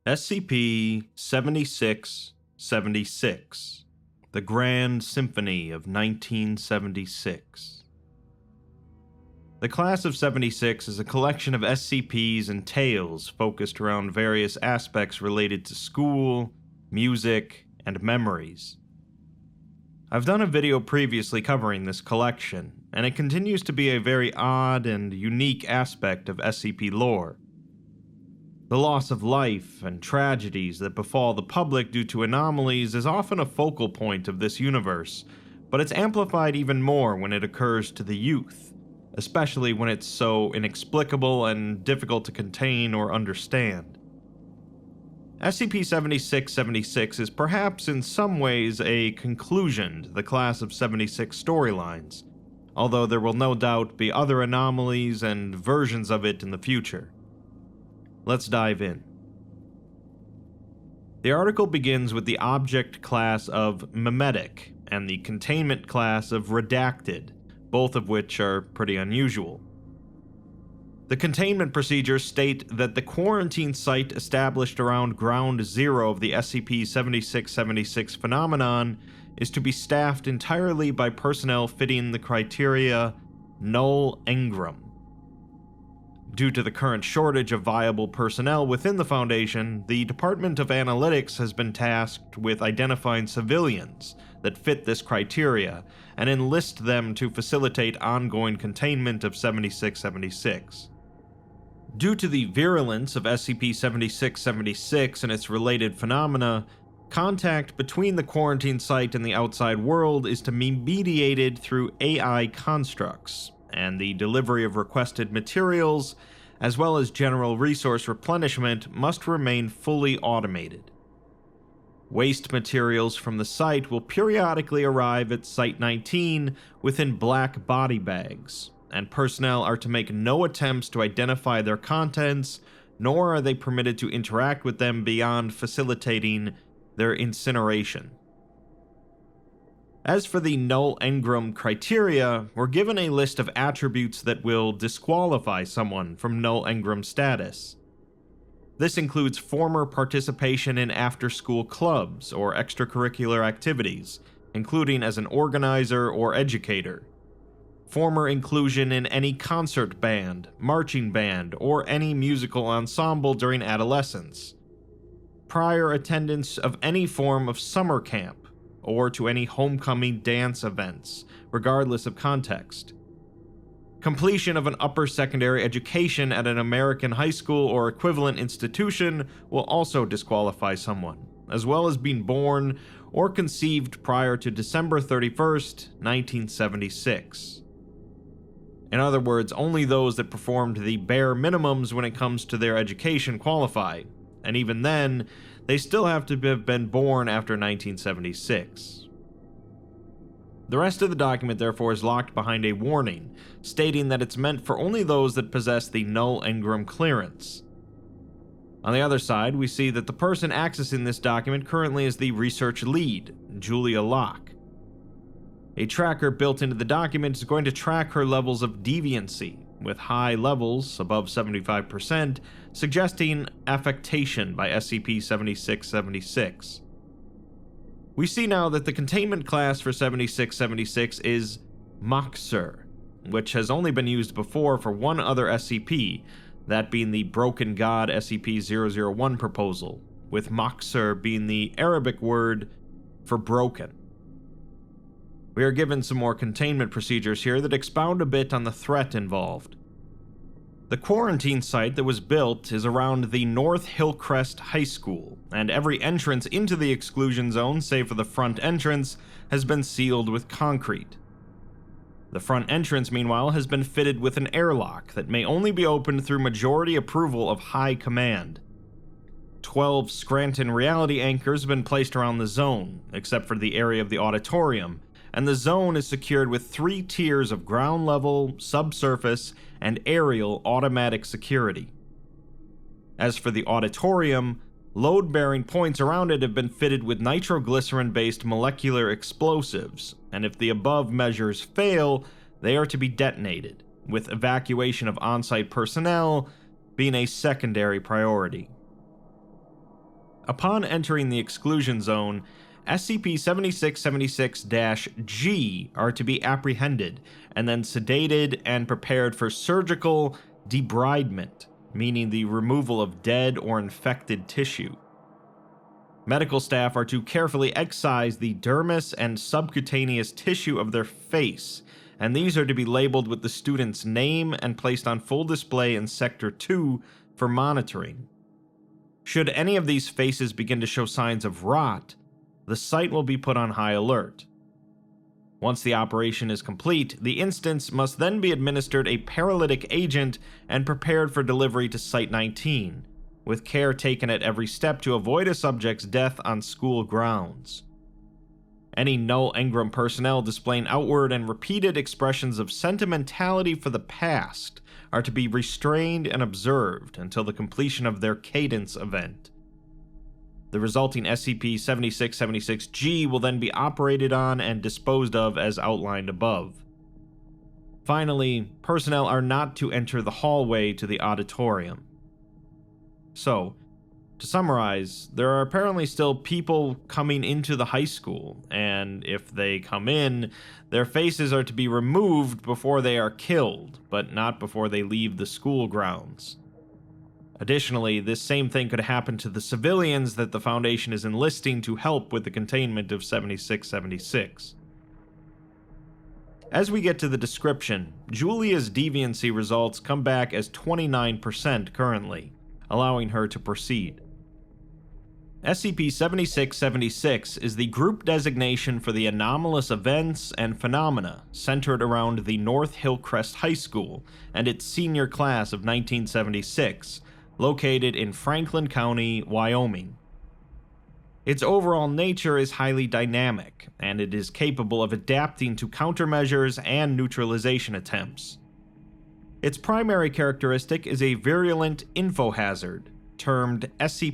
SCP-7676, The Grand Symphony of 1976. The Class of 76 is a collection of SCPs and tales focused around various aspects related to school, music, and memories. I've done a video previously covering this collection, and it continues to be a very odd and unique aspect of SCP lore. The loss of life and tragedies that befall the public due to anomalies is often a focal point of this universe, but it's amplified even more when it occurs to the youth, especially when it's so inexplicable and difficult to contain or understand. SCP-7676 is perhaps in some ways a conclusion to the Class of 76 storylines, although there will no doubt be other anomalies and versions of it in the future. Let's dive in. The article begins with the object class of Memetic and the containment class of Redacted, both of which are pretty unusual. The containment procedures state that the quarantine site established around Ground Zero of the SCP-7676 phenomenon is to be staffed entirely by personnel fitting the criteria Null Engram. Due to the current shortage of viable personnel within the Foundation, the Department of Analytics has been tasked with identifying civilians that fit this criteria and enlist them to facilitate ongoing containment of 7676. Due to the virulence of SCP-7676 and its related phenomena, contact between the quarantine site and the outside world is to be mediated through AI constructs, and the delivery of requested materials, as well as general resource replenishment, must remain fully automated. Waste materials from the site will periodically arrive at Site-19 within black body bags, and personnel are to make no attempts to identify their contents, nor are they permitted to interact with them beyond facilitating their incineration. As for the Null Engram criteria, we're given a list of attributes that will disqualify someone from Null Engram status. This includes former participation in after-school clubs or extracurricular activities, including as an organizer or educator, former inclusion in any concert band, marching band, or any musical ensemble during adolescence, prior attendance of any form of summer camp, or to any homecoming dance events, regardless of context. Completion of an upper secondary education at an American high school or equivalent institution will also disqualify someone, as well as being born or conceived prior to December 31st, 1976. In other words, only those that performed the bare minimums when it comes to their education qualify, and even then, they still have to have been born after 1976. The rest of the document, therefore, is locked behind a warning, stating that it's meant for only those that possess the Null Engram clearance. On the other side, we see that the person accessing this document currently is the research lead, Julia Locke. A tracker built into the document is going to track her levels of deviancy, with high levels, above 75%, suggesting affectation by SCP-7676. We see now that the containment class for 7676 is Moxer, which has only been used before for one other SCP, that being the Broken God SCP-001 proposal, with Moxer being the Arabic word for broken. We are given some more containment procedures here that expound a bit on the threat involved. The quarantine site that was built is around the North Hillcrest High School, and every entrance into the exclusion zone, save for the front entrance, has been sealed with concrete. The front entrance, meanwhile, has been fitted with an airlock that may only be opened through majority approval of High Command. 12 Scranton reality anchors have been placed around the zone, except for the area of the auditorium, and the zone is secured with 3 tiers of ground level, subsurface, and aerial automatic security. As for the auditorium, load-bearing points around it have been fitted with nitroglycerin-based molecular explosives, and if the above measures fail, they are to be detonated, with evacuation of on-site personnel being a secondary priority. Upon entering the exclusion zone, SCP-7676-G are to be apprehended and then sedated and prepared for surgical debridement, meaning the removal of dead or infected tissue. Medical staff are to carefully excise the dermis and subcutaneous tissue of their face, and these are to be labeled with the student's name and placed on full display in Sector 2 for monitoring. Should any of these faces begin to show signs of rot, the site will be put on high alert. Once the operation is complete, the instance must then be administered a paralytic agent and prepared for delivery to Site-19, with care taken at every step to avoid a subject's death on school grounds. Any Null Engram personnel displaying outward and repeated expressions of sentimentality for the past are to be restrained and observed until the completion of their Cadence event. The resulting SCP-7676-G will then be operated on and disposed of as outlined above. Finally, personnel are not to enter the hallway to the auditorium. So, to summarize, there are apparently still people coming into the high school, and if they come in, their faces are to be removed before they are killed, but not before they leave the school grounds. Additionally, this same thing could happen to the civilians that the Foundation is enlisting to help with the containment of 7676. As we get to the description, Julia's deviancy results come back as 29% currently, allowing her to proceed. SCP-7676 is the group designation for the anomalous events and phenomena centered around the North Hillcrest High School and its senior class of 1976, located in Franklin County, Wyoming. Its overall nature is highly dynamic, and it is capable of adapting to countermeasures and neutralization attempts. Its primary characteristic is a virulent infohazard, termed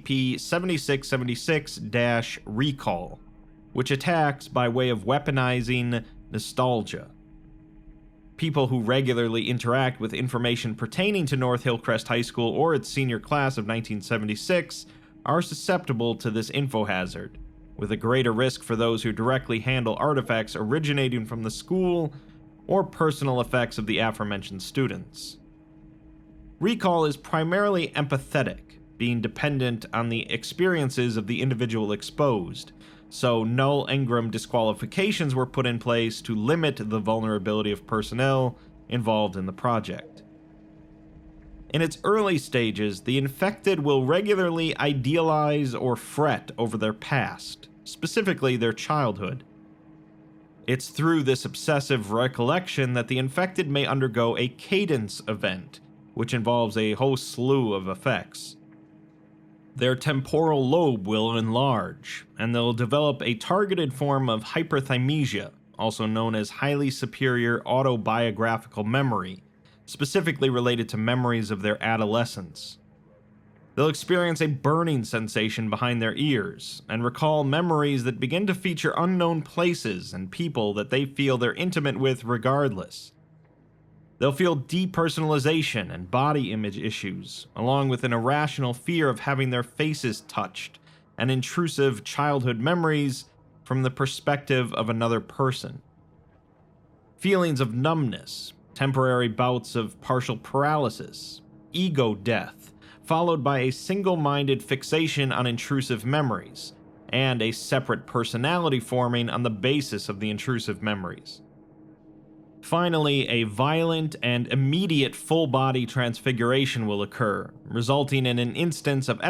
SCP-7676-Recall, which attacks by way of weaponizing nostalgia. People who regularly interact with information pertaining to North Hillcrest High School or its senior class of 1976 are susceptible to this infohazard, with a greater risk for those who directly handle artifacts originating from the school or personal effects of the aforementioned students. Recall is primarily empathetic, being dependent on the experiences of the individual exposed, so Null Engram disqualifications were put in place to limit the vulnerability of personnel involved in the project. In its early stages, the infected will regularly idealize or fret over their past, specifically their childhood. It's through this obsessive recollection that the infected may undergo a Cadence event, which involves a whole slew of effects. Their temporal lobe will enlarge, and they'll develop a targeted form of hyperthymesia, also known as highly superior autobiographical memory, specifically related to memories of their adolescence. They'll experience a burning sensation behind their ears, and recall memories that begin to feature unknown places and people that they feel they're intimate with regardless. They'll feel depersonalization and body image issues, along with an irrational fear of having their faces touched, and intrusive childhood memories from the perspective of another person. Feelings of numbness, temporary bouts of partial paralysis, ego death, followed by a single-minded fixation on intrusive memories, and a separate personality forming on the basis of the intrusive memories. Finally, a violent and immediate full-body transfiguration will occur, resulting in an instance of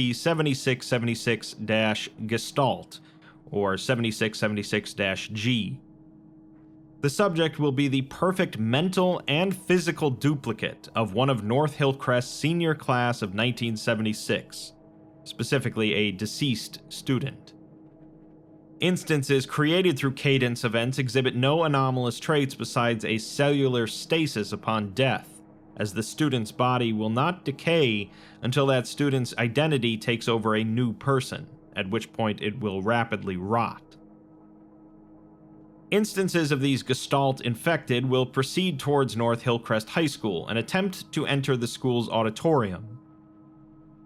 SCP-7676-Gestalt, or 7676-G. The subject will be the perfect mental and physical duplicate of one of North Hillcrest's senior class of 1976, specifically a deceased student. Instances created through Cadence events exhibit no anomalous traits besides a cellular stasis upon death, as the student's body will not decay until that student's identity takes over a new person, at which point it will rapidly rot. Instances of these Gestalt infected will proceed towards North Hillcrest High School and attempt to enter the school's auditorium.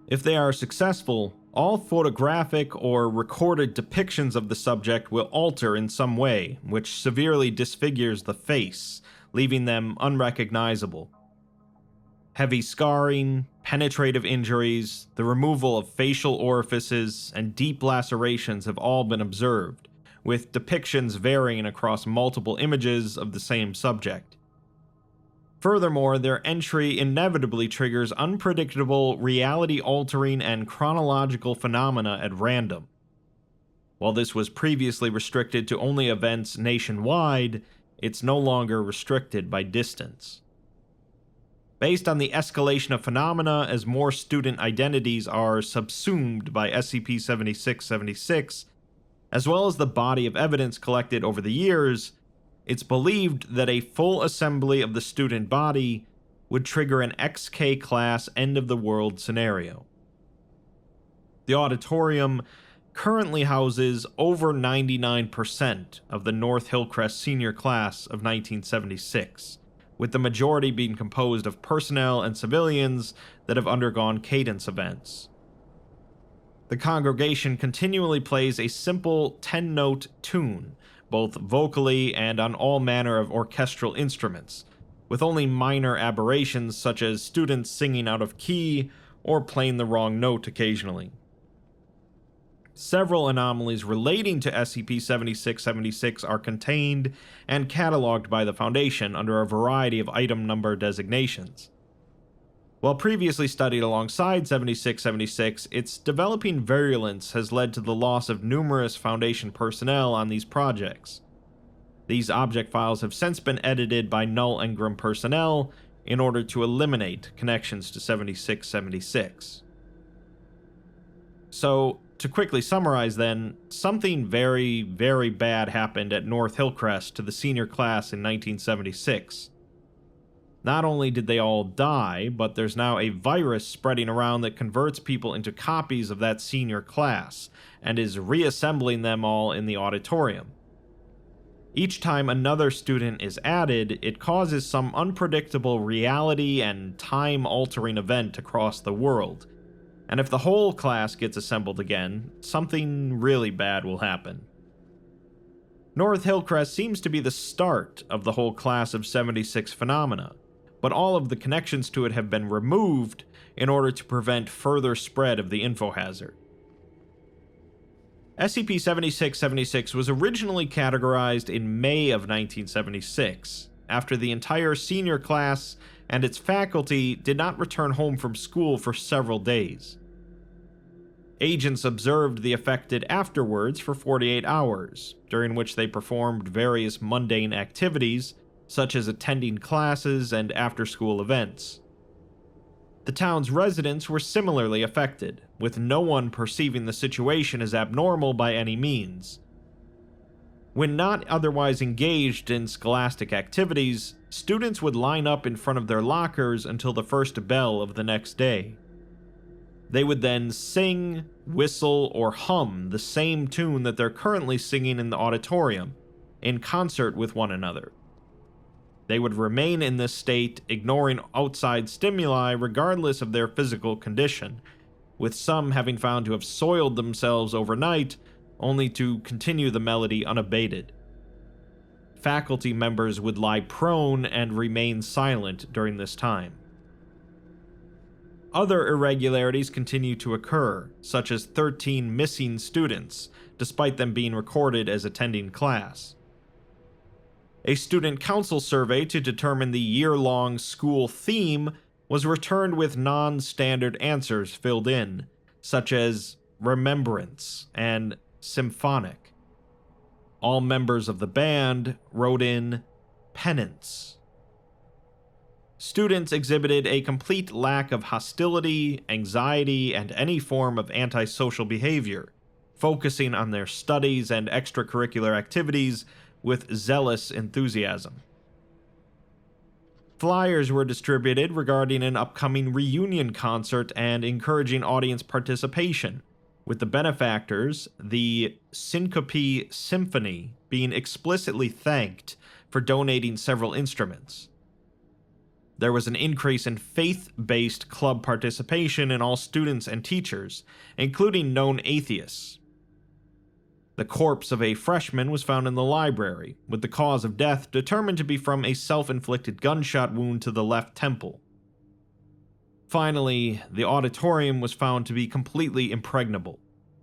If they are successful, all photographic or recorded depictions of the subject will alter in some way, which severely disfigures the face, leaving them unrecognizable. Heavy scarring, penetrative injuries, the removal of facial orifices, and deep lacerations have all been observed, with depictions varying across multiple images of the same subject. Furthermore, their entry inevitably triggers unpredictable, reality-altering, and chronological phenomena at random. While this was previously restricted to only events nationwide, it's no longer restricted by distance. Based on the escalation of phenomena as more student identities are subsumed by SCP-7676, as well as the body of evidence collected over the years, it's believed that a full assembly of the student body would trigger an XK-class end-of-the-world scenario. The auditorium currently houses over 99% of the North Hillcrest senior class of 1976, with the majority being composed of personnel and civilians that have undergone cadence events. The congregation continually plays a simple 10-note tune, both vocally and on all manner of orchestral instruments, with only minor aberrations such as students singing out of key or playing the wrong note occasionally. Several anomalies relating to SCP-7676 are contained and cataloged by the Foundation under a variety of item number designations. While previously studied alongside 7676, its developing virulence has led to the loss of numerous Foundation personnel on these projects. These object files have since been edited by Null Engram personnel in order to eliminate connections to 7676. So, to quickly summarize then, something very, very bad happened at North Hillcrest to the senior class in 1976. Not only did they all die, but there's now a virus spreading around that converts people into copies of that senior class, and is reassembling them all in the auditorium. Each time another student is added, it causes some unpredictable reality and time-altering event across the world, and if the whole class gets assembled again, something really bad will happen. North Hillcrest seems to be the start of the whole class of 76 phenomena, but all of the connections to it have been removed in order to prevent further spread of the info hazard. SCP-7676 was originally categorized in May of 1976, after the entire senior class and its faculty did not return home from school for several days. Agents observed the affected afterwards for 48 hours, during which they performed various mundane activities, such as attending classes and after-school events. The town's residents were similarly affected, with no one perceiving the situation as abnormal by any means. When not otherwise engaged in scholastic activities, students would line up in front of their lockers until the first bell of the next day. They would then sing, whistle, or hum the same tune that they're currently singing in the auditorium, in concert with one another. They would remain in this state, ignoring outside stimuli regardless of their physical condition, with some having found to have soiled themselves overnight, only to continue the melody unabated. Faculty members would lie prone and remain silent during this time. Other irregularities continue to occur, such as 13 missing students, despite them being recorded as attending class. A student council survey to determine the year-long school theme was returned with non-standard answers filled in, such as remembrance and symphonic. All members of the band wrote in penance. Students exhibited a complete lack of hostility, anxiety, and any form of antisocial behavior, focusing on their studies and extracurricular activities with zealous enthusiasm. Flyers were distributed regarding an upcoming reunion concert and encouraging audience participation, with the benefactors, the Syncope Symphony, being explicitly thanked for donating several instruments. There was an increase in faith-based club participation in all students and teachers, including known atheists. The corpse of a freshman was found in the library, with the cause of death determined to be from a self-inflicted gunshot wound to the left temple. Finally, the auditorium was found to be completely impregnable.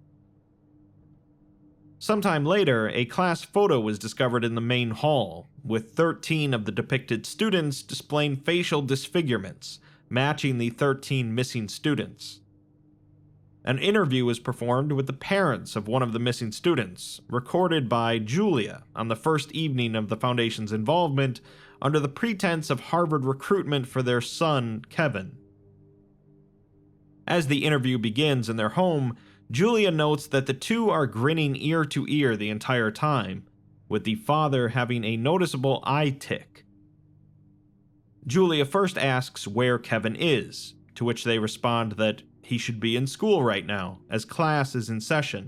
Sometime later, a class photo was discovered in the main hall, with 13 of the depicted students displaying facial disfigurements, matching the 13 missing students. An interview was performed with the parents of one of the missing students, recorded by Julia on the first evening of the Foundation's involvement under the pretense of Harvard recruitment for their son, Kevin. As the interview begins in their home, Julia notes that the two are grinning ear to ear the entire time, with the father having a noticeable eye tick. Julia first asks where Kevin is, to which they respond that he should be in school right now, as class is in session.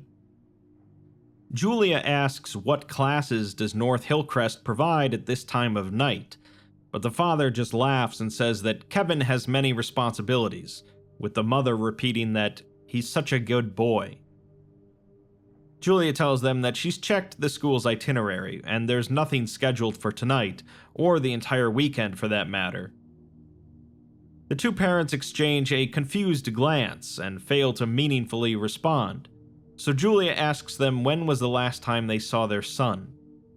Julia asks what classes does North Hillcrest provide at this time of night, but the father just laughs and says that Kevin has many responsibilities, with the mother repeating that he's such a good boy. Julia tells them that she's checked the school's itinerary, and there's nothing scheduled for tonight, or the entire weekend for that matter. The two parents exchange a confused glance and fail to meaningfully respond, so Julia asks them when was the last time they saw their son.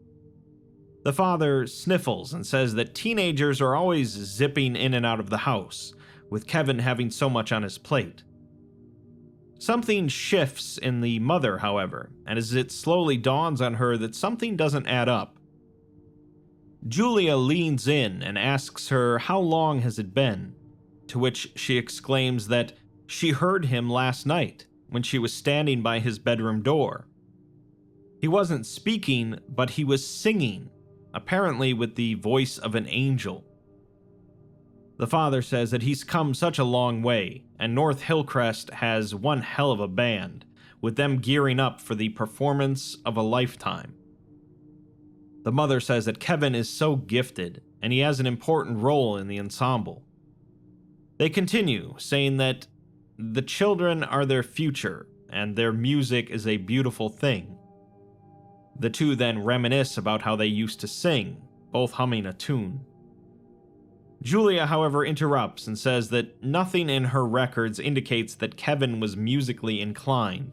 The father sniffles and says that teenagers are always zipping in and out of the house, with Kevin having so much on his plate. Something shifts in the mother, however, and as it slowly dawns on her that something doesn't add up. Julia leans in and asks her how long has it been, to which she exclaims that she heard him last night when she was standing by his bedroom door. He wasn't speaking, but he was singing, apparently with the voice of an angel. The father says that he's come such a long way, and North Hillcrest has one hell of a band, with them gearing up for the performance of a lifetime. The mother says that Kevin is so gifted, and he has an important role in the ensemble. They continue, saying that the children are their future, and their music is a beautiful thing. The two then reminisce about how they used to sing, both humming a tune. Julia, however, interrupts and says that nothing in her records indicates that Kevin was musically inclined.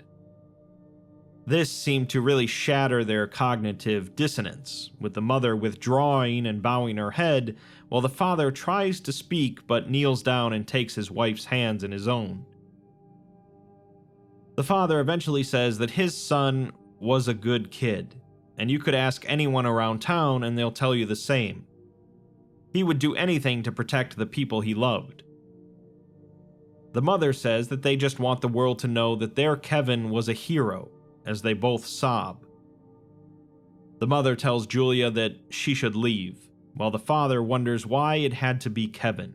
This seemed to really shatter their cognitive dissonance, with the mother withdrawing and bowing her head, while the father tries to speak but kneels down and takes his wife's hands in his own. The father eventually says that his son was a good kid, and you could ask anyone around town and they'll tell you the same. He would do anything to protect the people he loved. The mother says that they just want the world to know that their Kevin was a hero, as they both sob. The mother tells Julia that she should leave, while the father wonders why it had to be Kevin.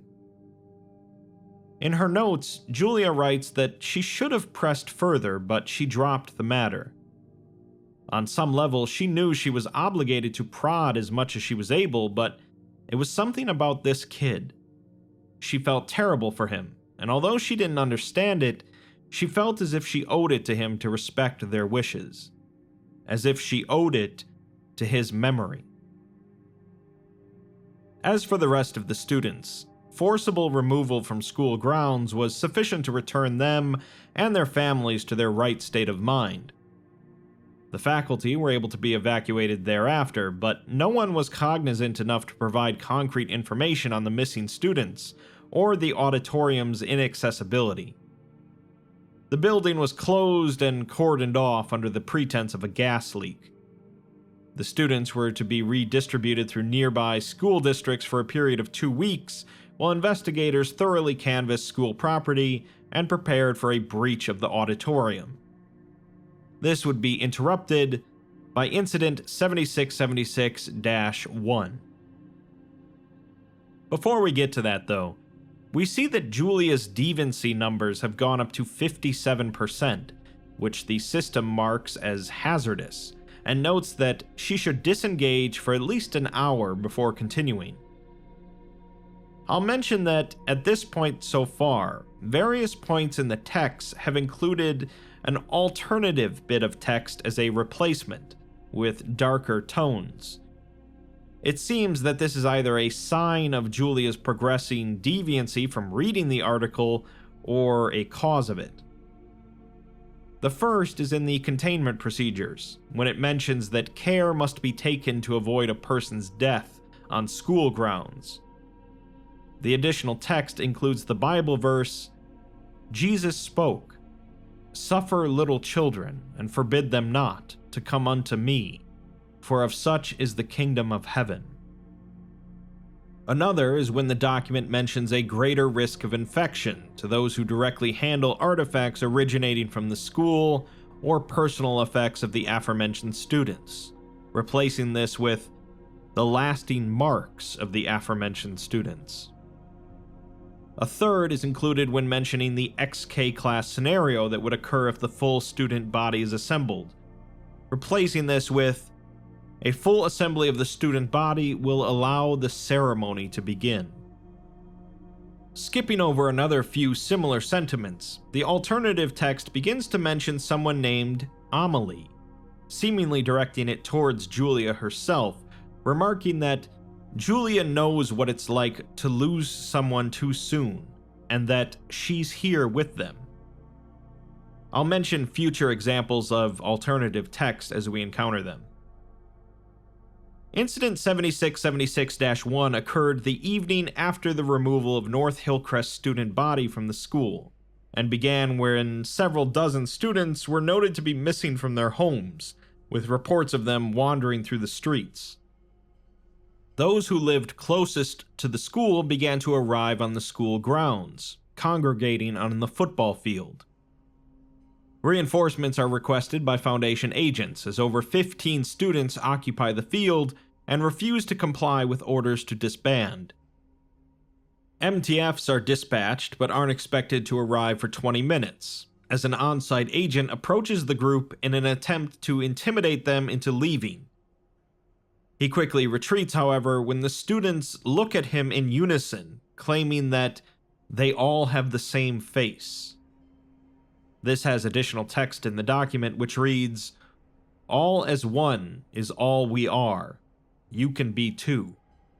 In her notes, Julia writes that she should have pressed further, but she dropped the matter. On some level, she knew she was obligated to prod as much as she was able, but it was something about this kid. She felt terrible for him, and although she didn't understand it, she felt as if she owed it to him to respect their wishes, as if she owed it to his memory. As for the rest of the students, forcible removal from school grounds was sufficient to return them and their families to their right state of mind. The faculty were able to be evacuated thereafter, but no one was cognizant enough to provide concrete information on the missing students or the auditorium's inaccessibility. The building was closed and cordoned off under the pretense of a gas leak. The students were to be redistributed through nearby school districts for a period of 2 weeks, while investigators thoroughly canvassed school property and prepared for a breach of the auditorium. This would be interrupted by Incident 7676-1. Before we get to that, though, we see that Julia's deviancy numbers have gone up to 57%, which the system marks as hazardous, and notes that she should disengage for at least an hour before continuing. I'll mention that at this point so far, various points in the text have included an alternative bit of text as a replacement, with darker tones. It seems that this is either a sign of Julia's progressing deviancy from reading the article, or a cause of it. The first is in the containment procedures, when it mentions that care must be taken to avoid a person's death on school grounds. The additional text includes the Bible verse, "Jesus spoke, 'Suffer little children, and forbid them not, to come unto me, for of such is the kingdom of heaven.'" Another is when the document mentions a greater risk of infection to those who directly handle artifacts originating from the school or personal effects of the aforementioned students, replacing this with "the lasting marks of the aforementioned students." A third is included when mentioning the XK class scenario that would occur if the full student body is assembled, replacing this with "a full assembly of the student body will allow the ceremony to begin." Skipping over another few similar sentiments, the alternative text begins to mention someone named Amelie, seemingly directing it towards Julia herself, remarking that Julia knows what it's like to lose someone too soon, and that she's here with them. I'll mention future examples of alternative text as we encounter them. Incident 7676-1 occurred the evening after the removal of North Hillcrest's student body from the school, and began wherein several dozen students were noted to be missing from their homes, with reports of them wandering through the streets. Those who lived closest to the school began to arrive on the school grounds, congregating on the football field. Reinforcements are requested by Foundation agents, as over 15 students occupy the field and refuse to comply with orders to disband. MTFs are dispatched but aren't expected to arrive for 20 minutes, as an on-site agent approaches the group in an attempt to intimidate them into leaving. He quickly retreats, however, when the students look at him in unison, claiming that they all have the same face. This has additional text in the document which reads, "All as one is all we are. You can be too."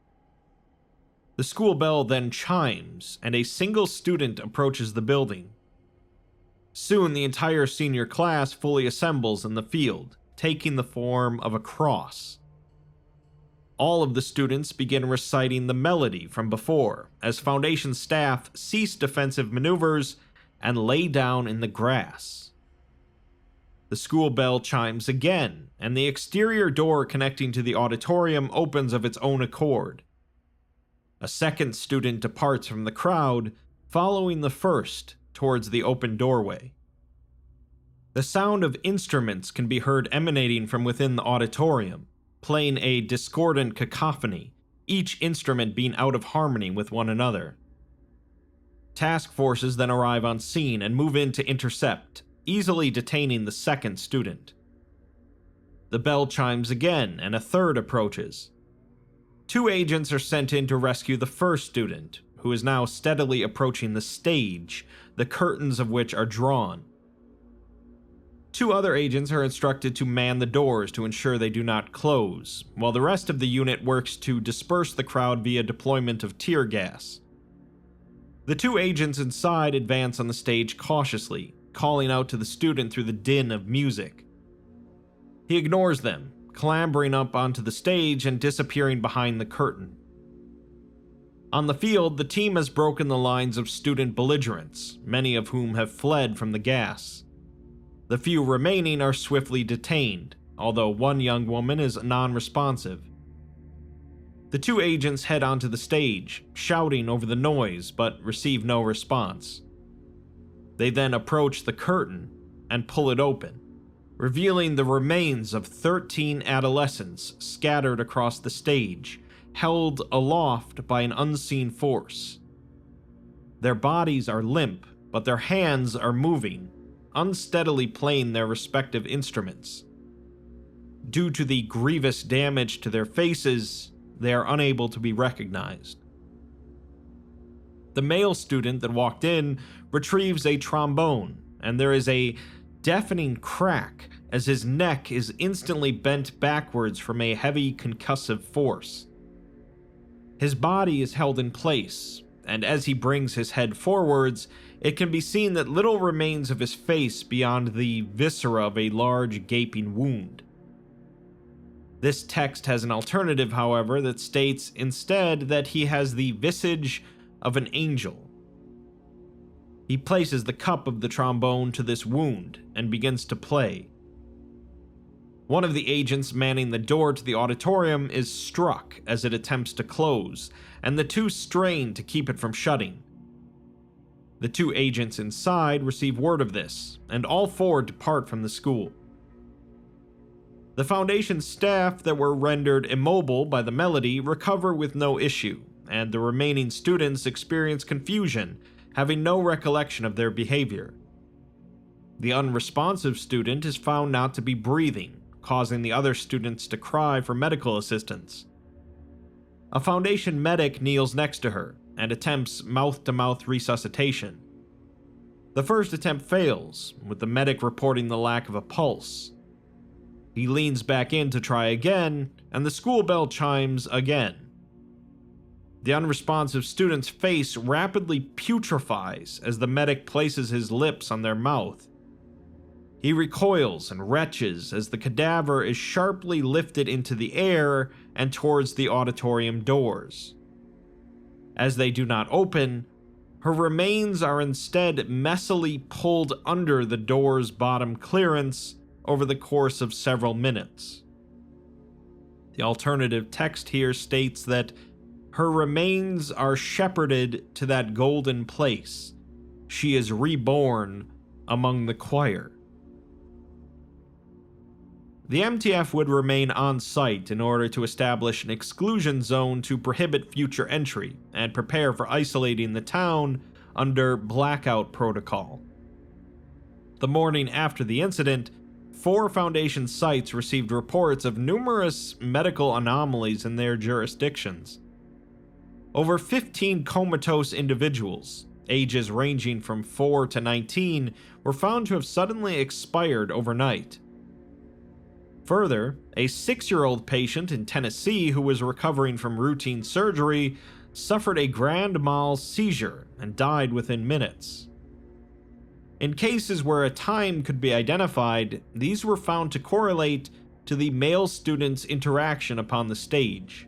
The school bell then chimes, and a single student approaches the building. Soon the entire senior class fully assembles in the field, taking the form of a cross. All of the students begin reciting the melody from before, as Foundation staff cease defensive maneuvers and lay down in the grass. The school bell chimes again, and the exterior door connecting to the auditorium opens of its own accord. A second student departs from the crowd, following the first towards the open doorway. The sound of instruments can be heard emanating from within the auditorium, playing a discordant cacophony, each instrument being out of harmony with one another. Task forces then arrive on scene and move in to intercept, easily detaining the second student. The bell chimes again, and a third approaches. 2 agents are sent in to rescue the first student, who is now steadily approaching the stage, the curtains of which are drawn. 2 other agents are instructed to man the doors to ensure they do not close, while the rest of the unit works to disperse the crowd via deployment of tear gas. The 2 agents inside advance on the stage cautiously, calling out to the student through the din of music. He ignores them, clambering up onto the stage and disappearing behind the curtain. On the field, the team has broken the lines of student belligerents, many of whom have fled from the gas. The few remaining are swiftly detained, although one young woman is non-responsive. The 2 agents head onto the stage, shouting over the noise, but receive no response. They then approach the curtain and pull it open, revealing the remains of 13 adolescents scattered across the stage, held aloft by an unseen force. Their bodies are limp, but their hands are moving, unsteadily playing their respective instruments. Due to the grievous damage to their faces, they are unable to be recognized. The male student that walked in retrieves a trombone, and there is a deafening crack as his neck is instantly bent backwards from a heavy concussive force. His body is held in place, and as he brings his head forwards, it can be seen that little remains of his face beyond the viscera of a large gaping wound. This text has an alternative, however, that states instead that he has the visage of an angel. He places the cup of the trombone to this wound and begins to play. One of the agents manning the door to the auditorium is struck as it attempts to close, and the two strain to keep it from shutting. The two agents inside receive word of this, and all four depart from the school. The Foundation's staff that were rendered immobile by the melody recover with no issue, and the remaining students experience confusion, having no recollection of their behavior. The unresponsive student is found not to be breathing, causing the other students to cry for medical assistance. A Foundation medic kneels next to her and attempts mouth-to-mouth resuscitation. The first attempt fails, with the medic reporting the lack of a pulse. He leans back in to try again, and the school bell chimes again. The unresponsive student's face rapidly putrefies as the medic places his lips on their mouth. He recoils and retches as the cadaver is sharply lifted into the air and towards the auditorium doors. As they do not open, her remains are instead messily pulled under the door's bottom clearance over the course of several minutes. The alternative text here states that her remains are shepherded to that golden place. She is reborn among the choir. The MTF would remain on site in order to establish an exclusion zone to prohibit future entry and prepare for isolating the town under blackout protocol. The morning after the incident, 4 Foundation sites received reports of numerous medical anomalies in their jurisdictions. Over 15 comatose individuals, ages ranging from 4 to 19, were found to have suddenly expired overnight. Further, a 6-year-old patient in Tennessee who was recovering from routine surgery suffered a grand mal seizure and died within minutes. In cases where a time could be identified, these were found to correlate to the male student's interaction upon the stage.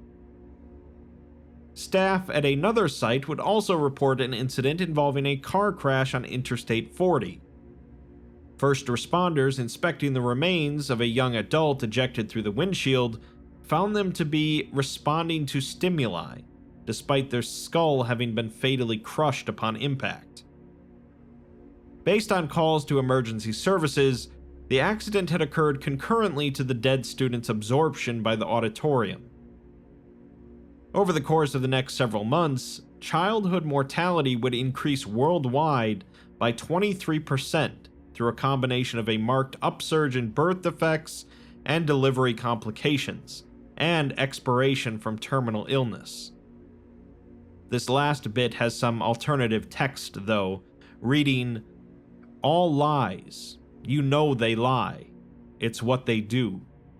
Staff at another site would also report an incident involving a car crash on Interstate 40. First responders inspecting the remains of a young adult ejected through the windshield found them to be responding to stimuli, despite their skull having been fatally crushed upon impact. Based on calls to emergency services, the accident had occurred concurrently to the dead student's absorption by the auditorium. Over the course of the next several months, childhood mortality would increase worldwide by 23% through a combination of a marked upsurge in birth defects and delivery complications, and expiration from terminal illness. This last bit has some alternative text, though, reading, "All lies. You know they lie. It's what they do."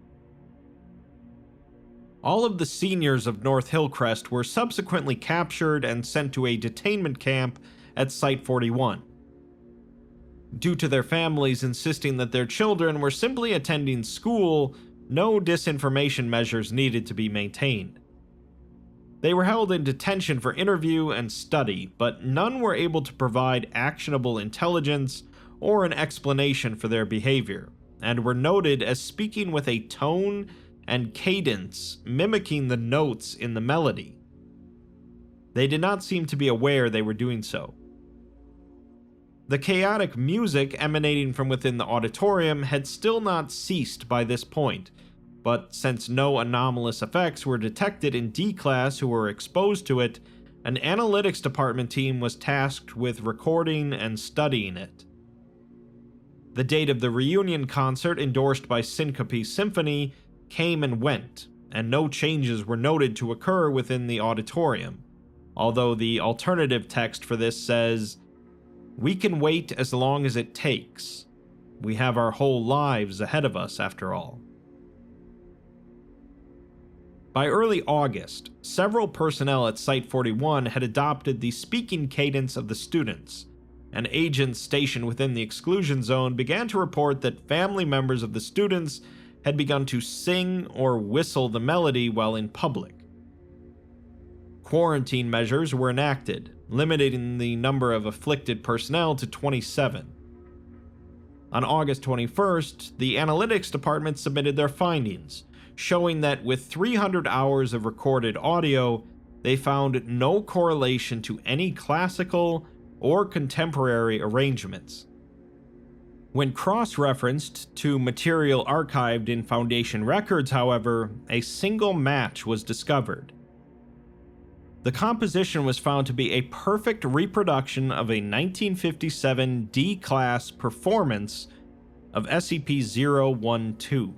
All of the seniors of North Hillcrest were subsequently captured and sent to a detainment camp at Site 41. Due to their families insisting that their children were simply attending school, no disinformation measures needed to be maintained. They were held in detention for interview and study, but none were able to provide actionable intelligence or an explanation for their behavior, and were noted as speaking with a tone and cadence mimicking the notes in the melody. They did not seem to be aware they were doing so. The chaotic music emanating from within the auditorium had still not ceased by this point, but since no anomalous effects were detected in D-Class who were exposed to it, an analytics department team was tasked with recording and studying it. The date of the reunion concert endorsed by Syncope Symphony came and went, and no changes were noted to occur within the auditorium. although the alternative text for this says, "We can wait as long as it takes. We have our whole lives ahead of us, after all." By early August, several personnel at Site-41 had adopted the speaking cadence of the students, and agents stationed within the exclusion zone began to report that family members of the students had begun to sing or whistle the melody while in public. Quarantine measures were enacted, limiting the number of afflicted personnel to 27. On August 21st, the analytics department submitted their findings, showing that with 300 hours of recorded audio, they found no correlation to any classical or contemporary arrangements. When cross-referenced to material archived in Foundation records, however, a single match was discovered. The composition was found to be a perfect reproduction of a 1957 D-Class performance of SCP-012.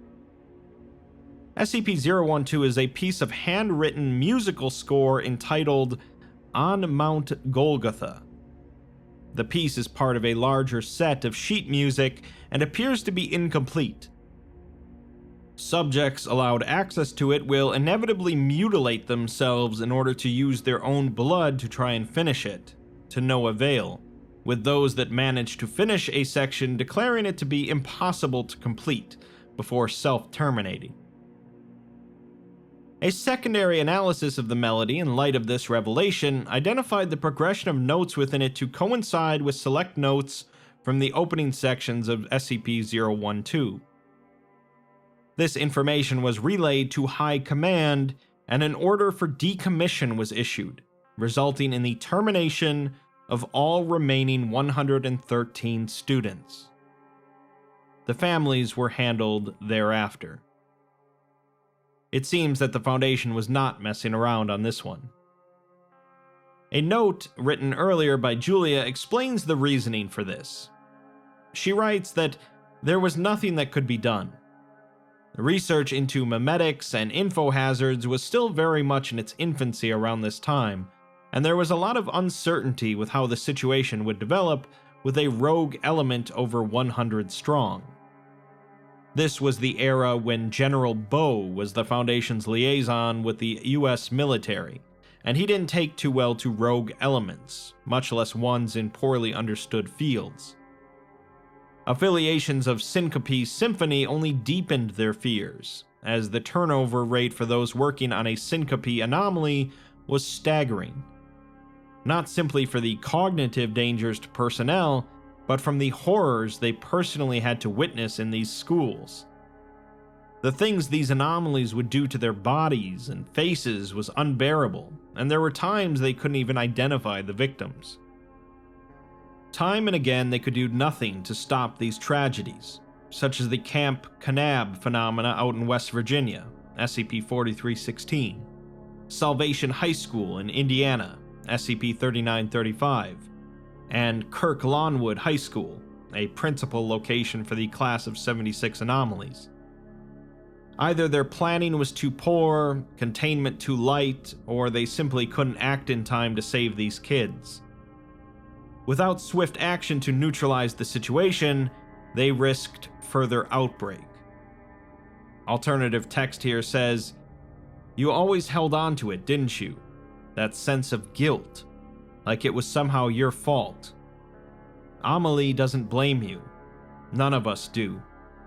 SCP-012 is a piece of handwritten musical score entitled On Mount Golgotha. The piece is part of a larger set of sheet music and appears to be incomplete. Subjects allowed access to it will inevitably mutilate themselves in order to use their own blood to try and finish it, to no avail, with those that manage to finish a section declaring it to be impossible to complete before self-terminating. A secondary analysis of the melody in light of this revelation identified the progression of notes within it to coincide with select notes from the opening sections of SCP-012. This information was relayed to High Command, and an order for decommission was issued, resulting in the termination of all remaining 113 students. The families were handled thereafter. It seems that the Foundation was not messing around on this one. A note written earlier by Julia explains the reasoning for this. She writes that there was nothing that could be done. The research into memetics and info hazards was still very much in its infancy around this time, and there was a lot of uncertainty with how the situation would develop with a rogue element over 100 strong. This was the era when General Bow was the Foundation's liaison with the US military, and he didn't take too well to rogue elements, much less ones in poorly understood fields. Affiliations of Syncope Symphony only deepened their fears, as the turnover rate for those working on a syncope anomaly was staggering. Not simply for the cognitive dangers to personnel, but from the horrors they personally had to witness in these schools. The things these anomalies would do to their bodies and faces was unbearable, and there were times they couldn't even identify the victims. Time and again they could do nothing to stop these tragedies, such as the Camp Kanab phenomena out in West Virginia, SCP-4316, Salvation High School in Indiana, SCP-3935, and Kirk Lawnwood High School, a principal location for the Class of 76 anomalies. Either their planning was too poor, containment too light, or they simply couldn't act in time to save these kids. Without swift action to neutralize the situation, they risked further outbreak. Alternative text here says, "You always held on to it, didn't you? That sense of guilt. Like it was somehow your fault. Amelie doesn't blame you. None of us do."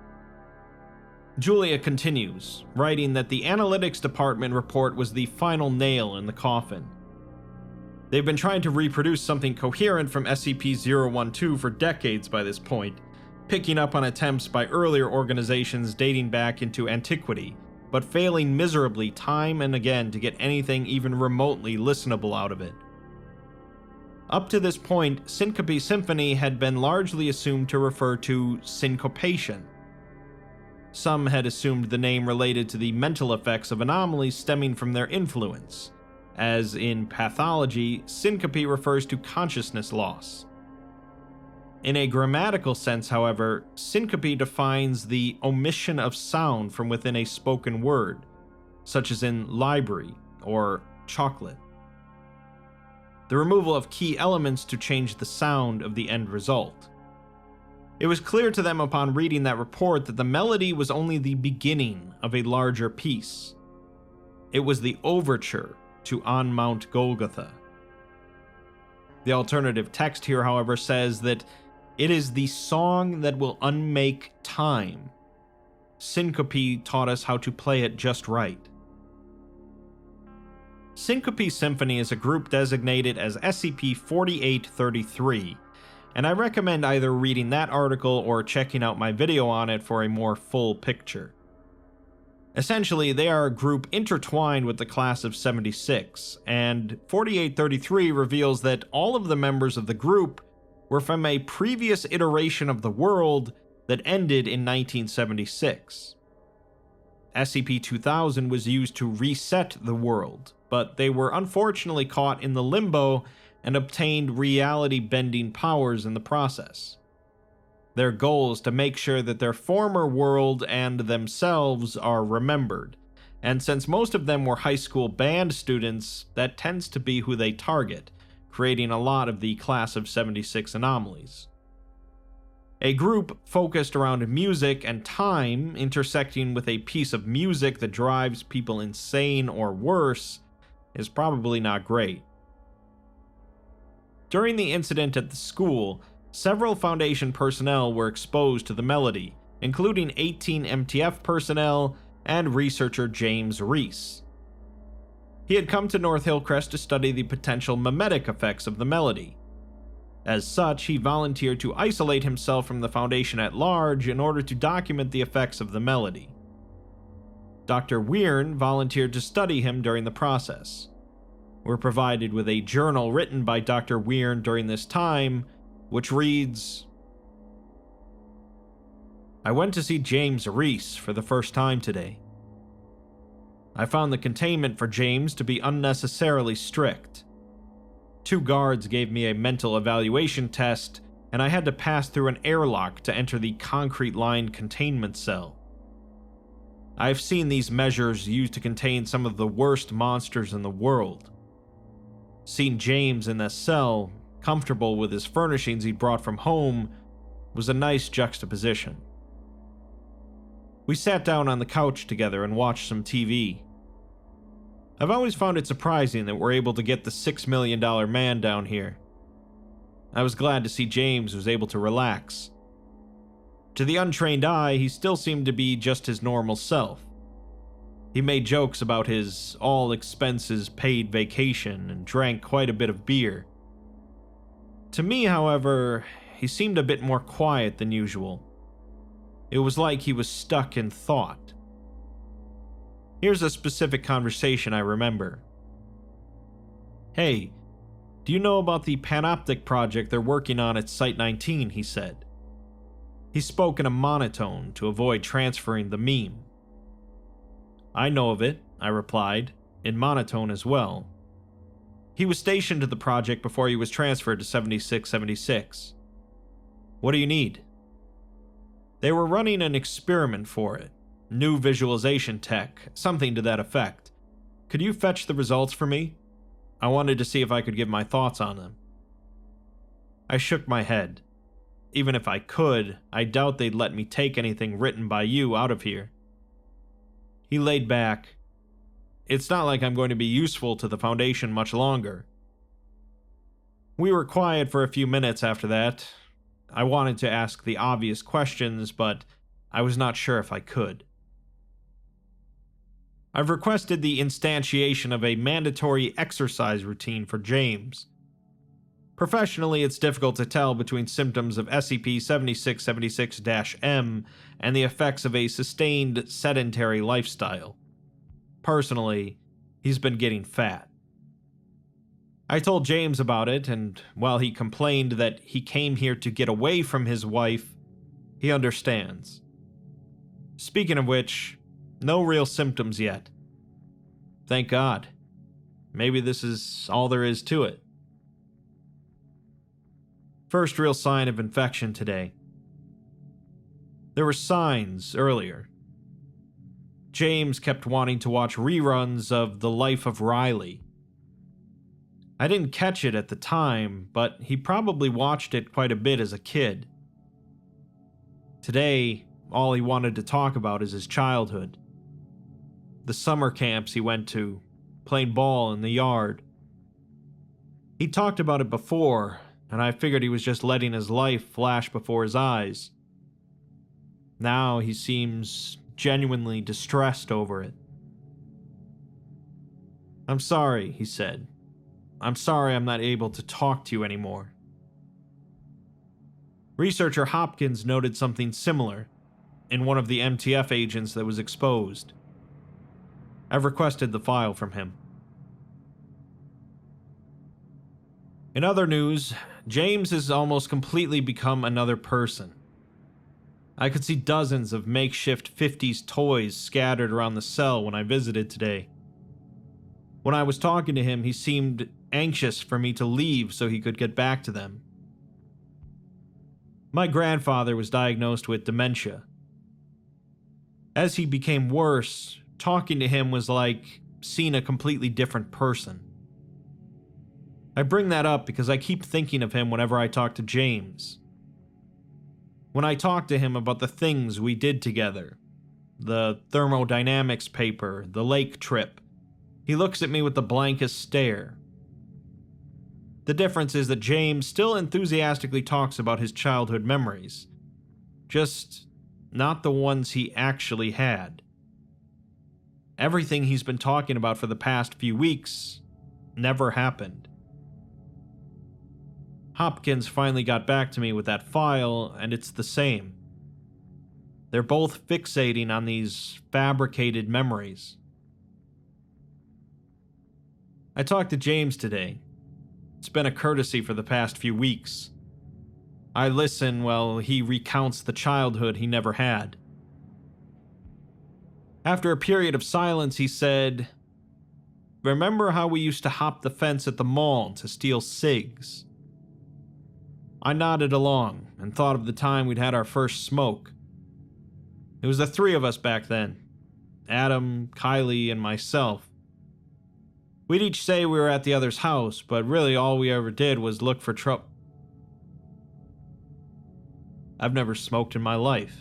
Julia continues, writing that the analytics department report was the final nail in the coffin. They've been trying to reproduce something coherent from SCP-012 for decades by this point, picking up on attempts by earlier organizations dating back into antiquity, but failing miserably time and again to get anything even remotely listenable out of it. Up to this point, Syncope Symphony had been largely assumed to refer to syncopation. Some had assumed the name related to the mental effects of anomalies stemming from their influence, as in pathology, syncope refers to consciousness loss. In a grammatical sense, however, syncope defines the omission of sound from within a spoken word, such as in library or chocolate. the removal of key elements to change the sound of the end result. It was clear to them upon reading that report that the melody was only the beginning of a larger piece. It was the overture to On Mount Golgotha. The alternative text here, however, says that it is the song that will unmake time. Syncope taught us how to play it just right. Syncope Symphony is a group designated as SCP-4833, and I recommend either reading that article or checking out my video on it for a more full picture. Essentially, they are a group intertwined with the class of 76, and 4833 reveals that all of the members of the group were from a previous iteration of the world that ended in 1976. SCP-2000 was used to reset the world, but they were unfortunately caught in the limbo and obtained reality-bending powers in the process. Their goal is to make sure that their former world and themselves are remembered, and since most of them were high school band students, that tends to be who they target, creating a lot of the Class of 76 anomalies. A group focused around music and time intersecting with a piece of music that drives people insane or worse is probably not great. During the incident at the school, several Foundation personnel were exposed to the melody, including 18 MTF personnel and researcher James Reese. He had come to North Hillcrest to study the potential memetic effects of the melody. As such, he volunteered to isolate himself from the Foundation at large in order to document the effects of the melody. Dr. Weirn volunteered to study him during the process. We're provided with a journal written by Dr. Weirn during this time, which reads, "I went to see James Reese for the first time today. I found the containment for James to be unnecessarily strict. 2 guards gave me a mental evaluation test, and I had to pass through an airlock to enter the concrete-lined containment cell. I have seen these measures used to contain some of the worst monsters in the world. Seeing James in that cell, comfortable with his furnishings he'd brought from home, was a nice juxtaposition. We sat down on the couch together and watched some TV. I've always found it surprising that we're able to get the $6 million man down here. I was glad to see James was able to relax. To the untrained eye, he still seemed to be just his normal self. He made jokes about his all-expenses-paid vacation and drank quite a bit of beer. To me, however, he seemed a bit more quiet than usual. It was like he was stuck in thought. Here's a specific conversation I remember. Hey, do you know about the Panoptic project they're working on at Site-19, he said. He spoke in a monotone to avoid transferring the meme. I know of it, I replied, in monotone as well. He was stationed to the project before he was transferred to 7676. What do you need? They were running an experiment for it. New visualization tech, something to that effect. Could you fetch the results for me? I wanted to see if I could give my thoughts on them. I shook my head. Even if I could, I doubt they'd let me take anything written by you out of here. He laid back. It's not like I'm going to be useful to the Foundation much longer. We were quiet for a few minutes after that. I wanted to ask the obvious questions, but I was not sure if I could. I've requested the instantiation of a mandatory exercise routine for James. Professionally, it's difficult to tell between symptoms of SCP-7676-M and the effects of a sustained sedentary lifestyle. Personally, he's been getting fat. I told James about it, and while he complained that he came here to get away from his wife, he understands. Speaking of which, no real symptoms yet. Thank God. Maybe this is all there is to it. First real sign of infection today. There were signs earlier. James kept wanting to watch reruns of The Life of Riley. I didn't catch it at the time, but he probably watched it quite a bit as a kid. Today, all he wanted to talk about is his childhood. The summer camps he went to, playing ball in the yard. He talked about it before, and I figured he was just letting his life flash before his eyes. Now he seems genuinely distressed over it. "I'm sorry," he said. "I'm sorry I'm not able to talk to you anymore." Researcher Hopkins noted something similar in one of the MTF agents that was exposed. I've requested the file from him. In other news, James has almost completely become another person. I could see dozens of makeshift 50s toys scattered around the cell when I visited today. When I was talking to him, he seemed anxious for me to leave so he could get back to them. My grandfather was diagnosed with dementia. As he became worse, talking to him was like seeing a completely different person. I bring that up because I keep thinking of him whenever I talk to James. When I talk to him about the things we did together, the thermodynamics paper, the lake trip, he looks at me with the blankest stare. The difference is that James still enthusiastically talks about his childhood memories, just not the ones he actually had. Everything he's been talking about for the past few weeks never happened. Hopkins finally got back to me with that file, and it's the same. They're both fixating on these fabricated memories. I talked to James today. It's been a courtesy for the past few weeks. I listen while he recounts the childhood he never had. After a period of silence, he said, "Remember how we used to hop the fence at the mall to steal cigs?" I nodded along and thought of the time we'd had our first smoke. It was the three of us back then: Adam, Kylie, and myself. We'd each say we were at the other's house, but really all we ever did was look for trouble. I've never smoked in my life.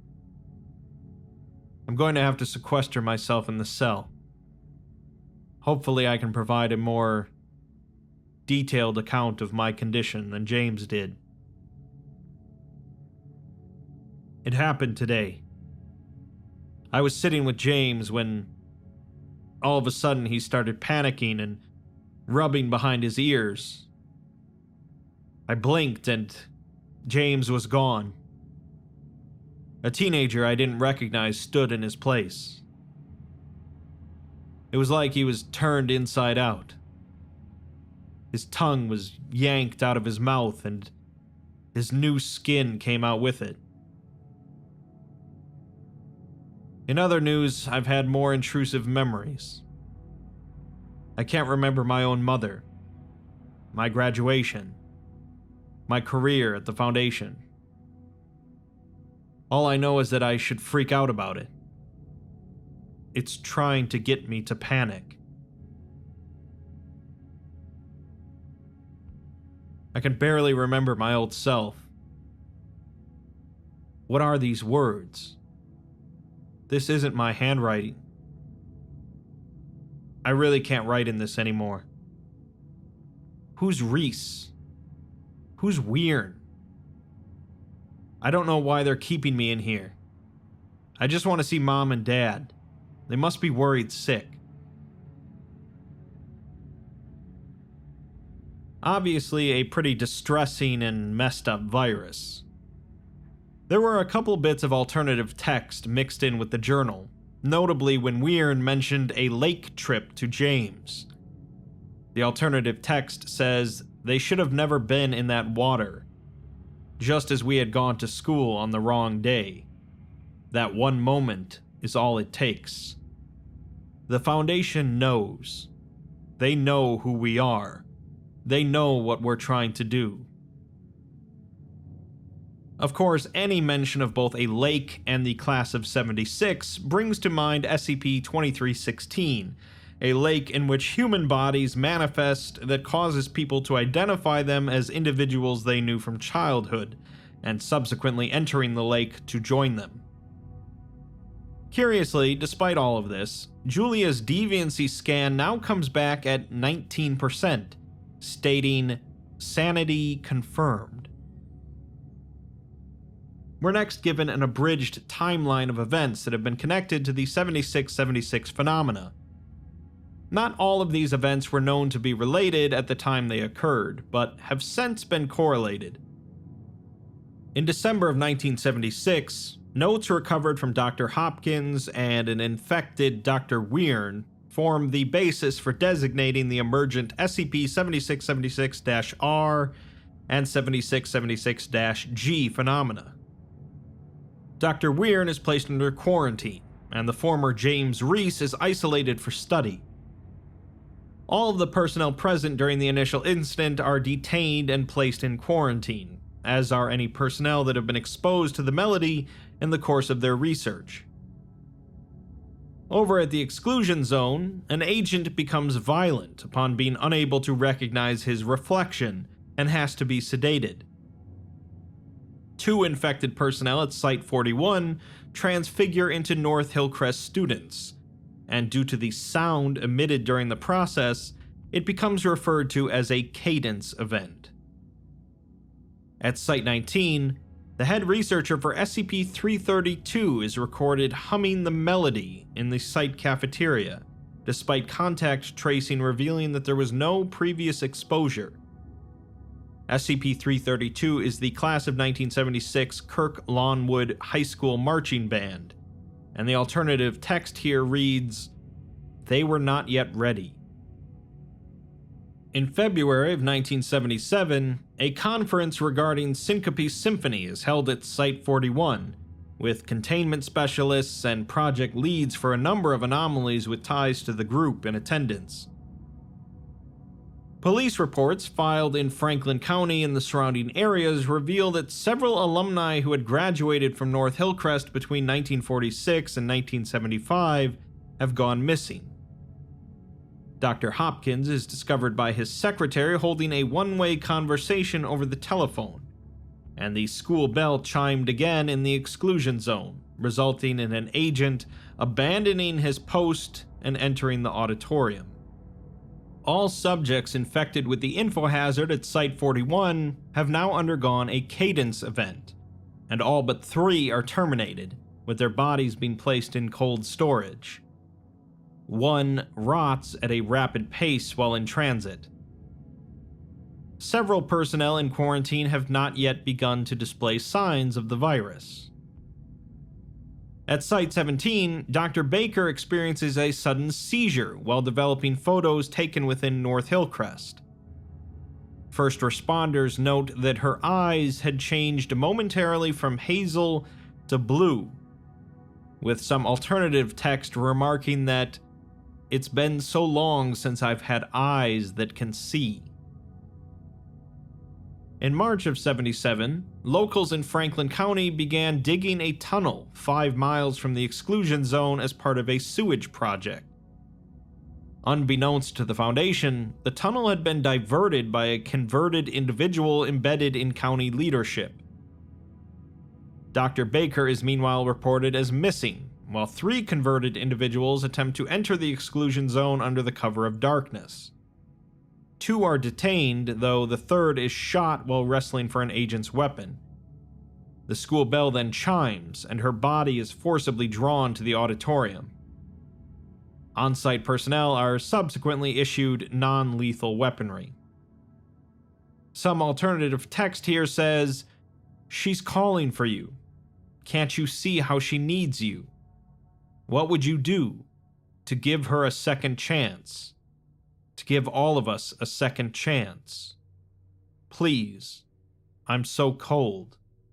I'm going to have to sequester myself in the cell. Hopefully I can provide a more detailed account of my condition than James did. It happened today. I was sitting with James when all of a sudden he started panicking and rubbing behind his ears. I blinked and James was gone. A teenager I didn't recognize stood in his place. It was like he was turned inside out. His tongue was yanked out of his mouth and his new skin came out with it. In other news, I've had more intrusive memories. I can't remember my own mother, my graduation, my career at the foundation. All I know is that I should freak out about it. It's trying to get me to panic. I can barely remember my old self. What are these words? This isn't my handwriting. I really can't write in this anymore. Who's Reese? Who's Weirn? I don't know why they're keeping me in here. I just want to see Mom and Dad. They must be worried sick. Obviously a pretty distressing and messed up virus. There were a couple bits of alternative text mixed in with the journal, notably when Weirn mentioned a lake trip to James. The alternative text says they should have never been in that water, just as we had gone to school on the wrong day. That one moment is all it takes. The Foundation knows. They know who we are. They know what we're trying to do. Of course, any mention of both a lake and the class of '76 brings to mind SCP-2316, a lake in which human bodies manifest that causes people to identify them as individuals they knew from childhood, and subsequently entering the lake to join them. Curiously, despite all of this, Julia's deviancy scan now comes back at 19%, stating, "Sanity confirmed." We're next given an abridged timeline of events that have been connected to the 7676 phenomena. Not all of these events were known to be related at the time they occurred, but have since been correlated. In December of 1976, notes recovered from Dr. Hopkins and an infected Dr. Weirn formed the basis for designating the emergent SCP-7676-R and 7676-G phenomena. Dr. Weirn is placed under quarantine, and the former James Reese is isolated for study. All of the personnel present during the initial incident are detained and placed in quarantine, as are any personnel that have been exposed to the melody in the course of their research. Over at the exclusion zone, an agent becomes violent upon being unable to recognize his reflection and has to be sedated. 2 infected personnel at Site-41 transfigure into North Hillcrest students, and due to the sound emitted during the process, it becomes referred to as a cadence event. At Site-19, the head researcher for SCP-332 is recorded humming the melody in the site cafeteria, despite contact tracing revealing that there was no previous exposure. SCP-332 is the class of 1976 Kirk Lawnwood High School marching band, and the alternative text here reads, "They were not yet ready." In February of 1977, a conference regarding Syncope Symphony is held at Site-41, with containment specialists and project leads for a number of anomalies with ties to the group in attendance. Police reports filed in Franklin County and the surrounding areas reveal that several alumni who had graduated from North Hillcrest between 1946 and 1975 have gone missing. Dr. Hopkins is discovered by his secretary holding a one-way conversation over the telephone, and the school bell chimed again in the exclusion zone, resulting in an agent abandoning his post and entering the auditorium. All subjects infected with the info hazard at Site-41 have now undergone a cadence event, and all but 3 are terminated, with their bodies being placed in cold storage. 1 rots at a rapid pace while in transit. Several personnel in quarantine have not yet begun to display signs of the virus. At Site-17, Dr. Baker experiences a sudden seizure while developing photos taken within North Hillcrest. First responders note that her eyes had changed momentarily from hazel to blue, with some alternative text remarking that, "It's been so long since I've had eyes that can see." In March of '77, locals in Franklin County began digging a tunnel 5 miles from the exclusion zone as part of a sewage project. Unbeknownst to the Foundation, the tunnel had been diverted by a converted individual embedded in county leadership. Dr. Baker is meanwhile reported as missing, while 3 converted individuals attempt to enter the exclusion zone under the cover of darkness. 2 are detained, though the 3rd is shot while wrestling for an agent's weapon. The school bell then chimes, and her body is forcibly drawn to the auditorium. On-site personnel are subsequently issued non-lethal weaponry. Some alternative text here says, "She's calling for you. Can't you see how she needs you? What would you do to give her a second chance? To give all of us a second chance? Please, I'm so cold."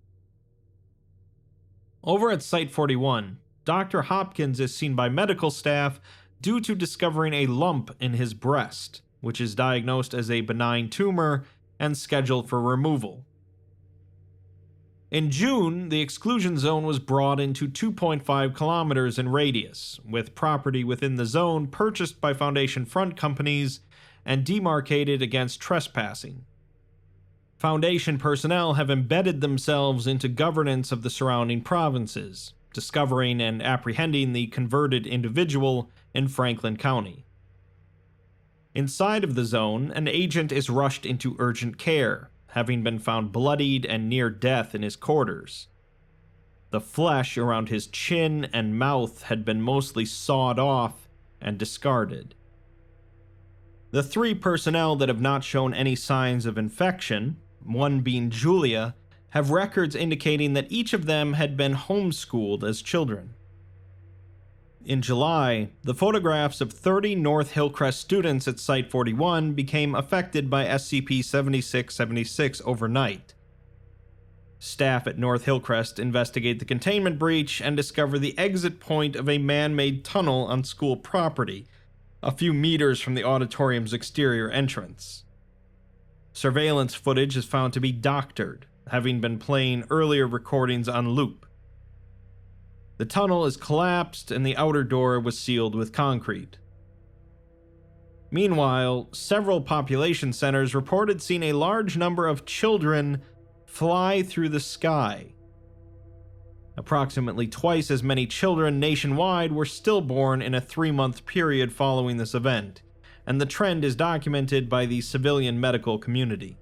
Over at Site-41, Dr. Hopkins is seen by medical staff due to discovering a lump in his breast, which is diagnosed as a benign tumor and scheduled for removal. In June, the exclusion zone was brought into 2.5 kilometers in radius, with property within the zone purchased by Foundation front companies and demarcated against trespassing. Foundation personnel have embedded themselves into governance of the surrounding provinces, discovering and apprehending the converted individual in Franklin County. Inside of the zone, an agent is rushed into urgent care, having been found bloodied and near death in his quarters. The flesh around his chin and mouth had been mostly sawed off and discarded. The 3 personnel that have not shown any signs of infection, one being Julia, have records indicating that each of them had been homeschooled as children. In July, the photographs of 30 North Hillcrest students at Site 41 became affected by SCP-7676 overnight. Staff at North Hillcrest investigate the containment breach and discover the exit point of a man-made tunnel on school property, a few meters from the auditorium's exterior entrance. Surveillance footage is found to be doctored, having been playing earlier recordings on loop. The tunnel is collapsed and the outer door was sealed with concrete. Meanwhile, several population centers reported seeing a large number of children fly through the sky. Approximately twice as many children nationwide were stillborn in a 3-month period following this event, and the trend is documented by the civilian medical community.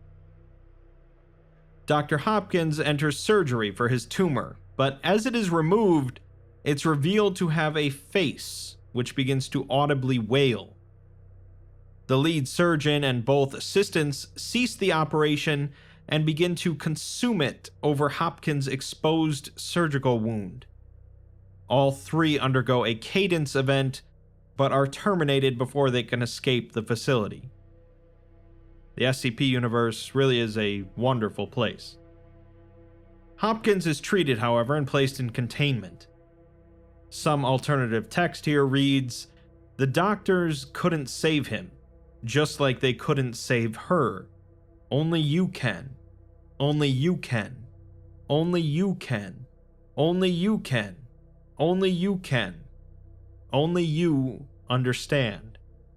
Dr. Hopkins enters surgery for his tumor, but as it is removed, it's revealed to have a face, which begins to audibly wail. The lead surgeon and both assistants cease the operation and begin to consume it over Hopkins' exposed surgical wound. All 3 undergo a cadence event, but are terminated before they can escape the facility. The SCP universe really is a wonderful place. Hopkins is treated, however, and placed in containment. Some alternative text here reads, "The doctors couldn't save him, just like they couldn't save her. Only you can. Only you can. Only you can. Only you can. Only you can. Only you understand."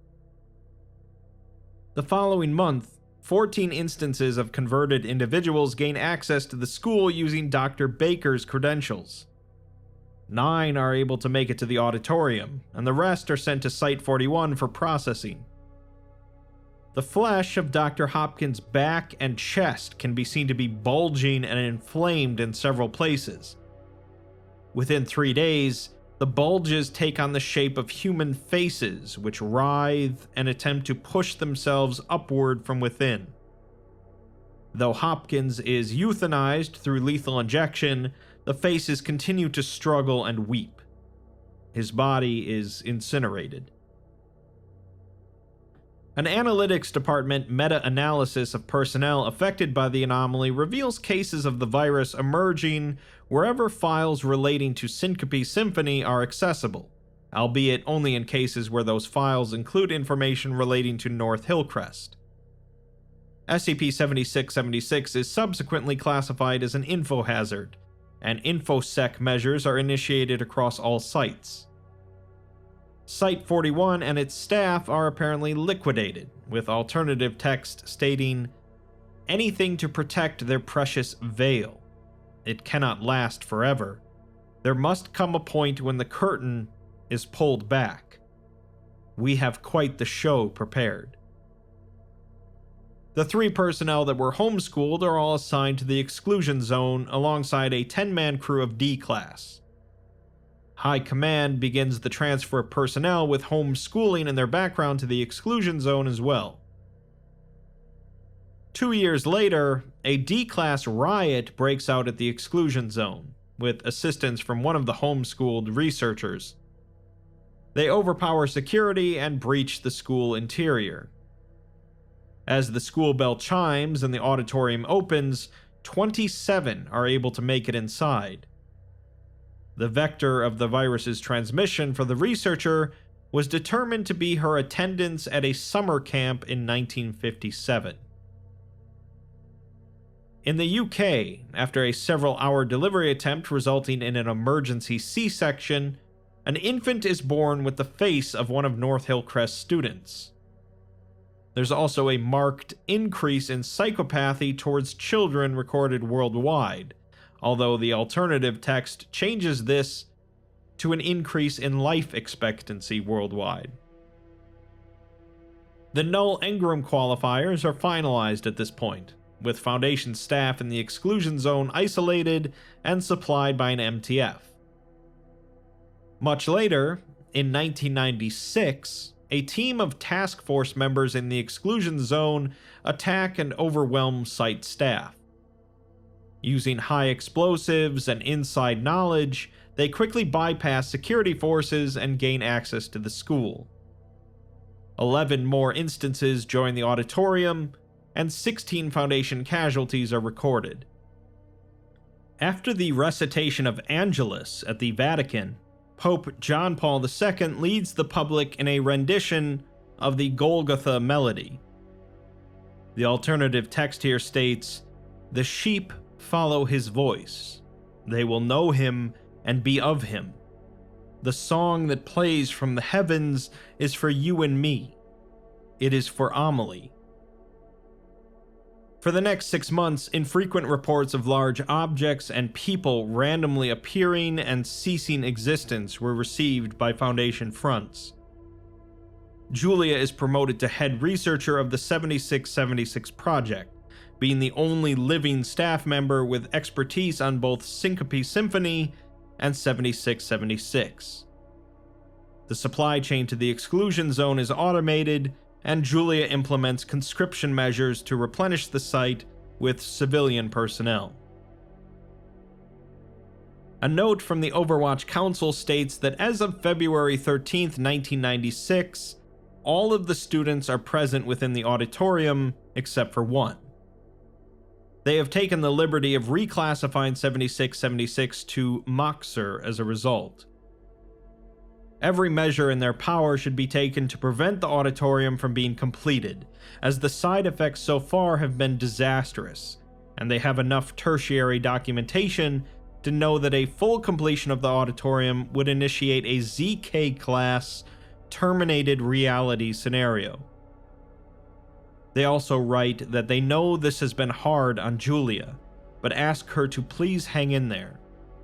The following month, 14 instances of converted individuals gain access to the school using Dr. Baker's credentials. 9 are able to make it to the auditorium, and the rest are sent to Site 41 for processing. The flesh of Dr. Hopkins' back and chest can be seen to be bulging and inflamed in several places. Within 3 days, the bulges take on the shape of human faces, which writhe and attempt to push themselves upward from within. Though Hopkins is euthanized through lethal injection, the faces continue to struggle and weep. His body is incinerated. An analytics department meta-analysis of personnel affected by the anomaly reveals cases of the virus emerging wherever files relating to Syncope Symphony are accessible, albeit only in cases where those files include information relating to North Hillcrest. SCP-7676 is subsequently classified as an infohazard, and InfoSec measures are initiated across all sites. Site 41 and its staff are apparently liquidated, with alternative text stating, "Anything to protect their precious veil. It cannot last forever. There must come a point when the curtain is pulled back. We have quite the show prepared." The 3 personnel that were homeschooled are all assigned to the exclusion zone alongside a 10-man crew of D-Class. High Command begins the transfer of personnel with homeschooling in their background to the exclusion zone as well. 2 years later, a D-Class riot breaks out at the exclusion zone, with assistance from one of the homeschooled researchers. They overpower security and breach the school interior. As the school bell chimes and the auditorium opens, 27 are able to make it inside. The vector of the virus's transmission for the researcher was determined to be her attendance at a summer camp in 1957. In the UK, after a several-hour delivery attempt resulting in an emergency C-section, an infant is born with the face of one of North Hillcrest's students. There's also a marked increase in psychopathy towards children recorded worldwide, although the alternative text changes this to an increase in life expectancy worldwide. The Null-Engram qualifiers are finalized at this point, with Foundation staff in the exclusion zone isolated and supplied by an MTF. Much later, in 1996, a team of task force members in the exclusion zone attack and overwhelm site staff. Using high explosives and inside knowledge, they quickly bypass security forces and gain access to the school. 11 more instances join the auditorium, and 16 Foundation casualties are recorded. After the recitation of Angelus at the Vatican, Pope John Paul II leads the public in a rendition of the Golgotha melody. The alternative text here states, "The sheep follow his voice. They will know him and be of him. The song that plays from the heavens is for you and me. It is for Amelie." For the next 6 months, infrequent reports of large objects and people randomly appearing and ceasing existence were received by Foundation fronts. Julia is promoted to head researcher of the 7676 project, being the only living staff member with expertise on both Syncope Symphony and 7676. The supply chain to the exclusion zone is automated, and Julia implements conscription measures to replenish the site with civilian personnel. A note from the Overwatch Council states that as of February 13, 1996, all of the students are present within the auditorium except for one. They have taken the liberty of reclassifying 7676 to Moxer as a result. Every measure in their power should be taken to prevent the auditorium from being completed, as the side effects so far have been disastrous, and they have enough tertiary documentation to know that a full completion of the auditorium would initiate a ZK-class terminated reality scenario. They also write that they know this has been hard on Julia, but ask her to please hang in there.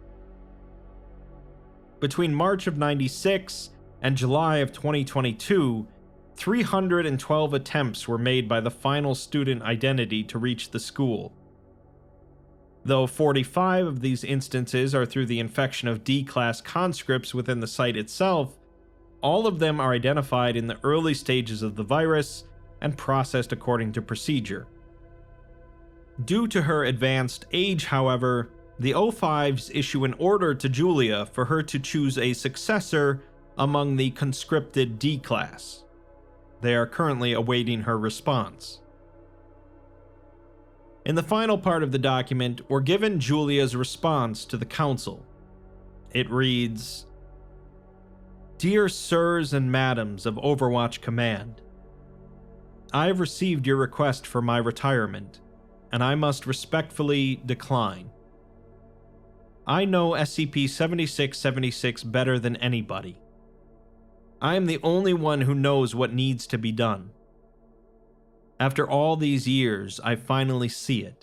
Between March of '96 and July of 2022, 312 attempts were made by the final student identity to reach the school. Though 45 of these instances are through the infection of D-class conscripts within the site itself, all of them are identified in the early stages of the virus and processed according to procedure. Due to her advanced age, however, the O5s issue an order to Julia for her to choose a successor among the conscripted D-class. They are currently awaiting her response. In the final part of the document, we're given Julia's response to the council. It reads, "Dear sirs and madams of Overwatch Command, I have received your request for my retirement, and I must respectfully decline. I know SCP-7676 better than anybody. I am the only one who knows what needs to be done. After all these years, I finally see it.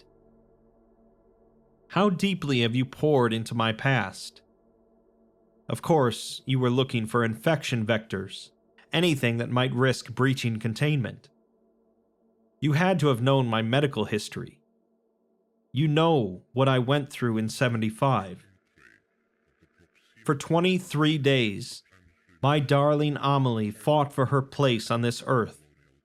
How deeply have you poured into my past? Of course, you were looking for infection vectors, anything that might risk breaching containment. You had to have known my medical history. You know what I went through in 75. For 23 days, my darling Amelie fought for her place on this earth.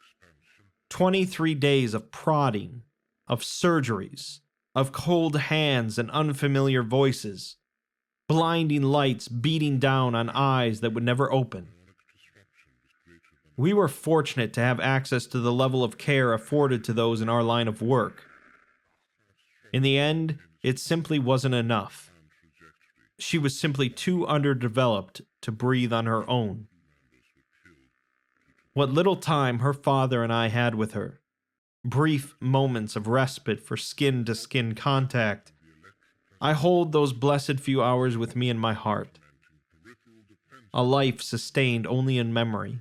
23 days of prodding, of surgeries, of cold hands and unfamiliar voices, blinding lights beating down on eyes that would never open. We were fortunate to have access to the level of care afforded to those in our line of work. In the end, it simply wasn't enough. She was simply too underdeveloped to breathe on her own. What little time her father and I had with her, brief moments of respite for skin-to-skin contact. I hold those blessed few hours with me in my heart. A life sustained only in memory.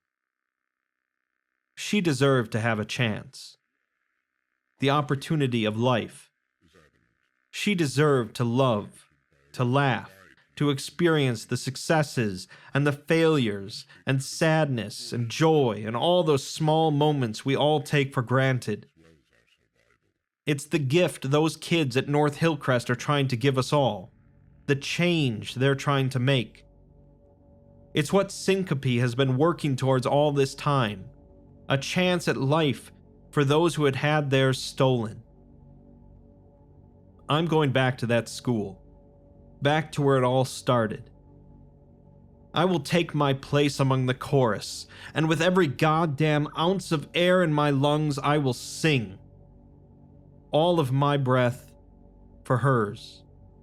She deserved to have a chance. The opportunity of life. She deserved to love, to laugh, to experience the successes and the failures and sadness and joy and all those small moments we all take for granted. It's the gift those kids at North Hillcrest are trying to give us all, the change they're trying to make. It's what Syncope has been working towards all this time, a chance at life for those who had had theirs stolen. I'm going back to that school, back to where it all started. I will take my place among the chorus, and with every goddamn ounce of air in my lungs, I will sing. All of my breath for hers.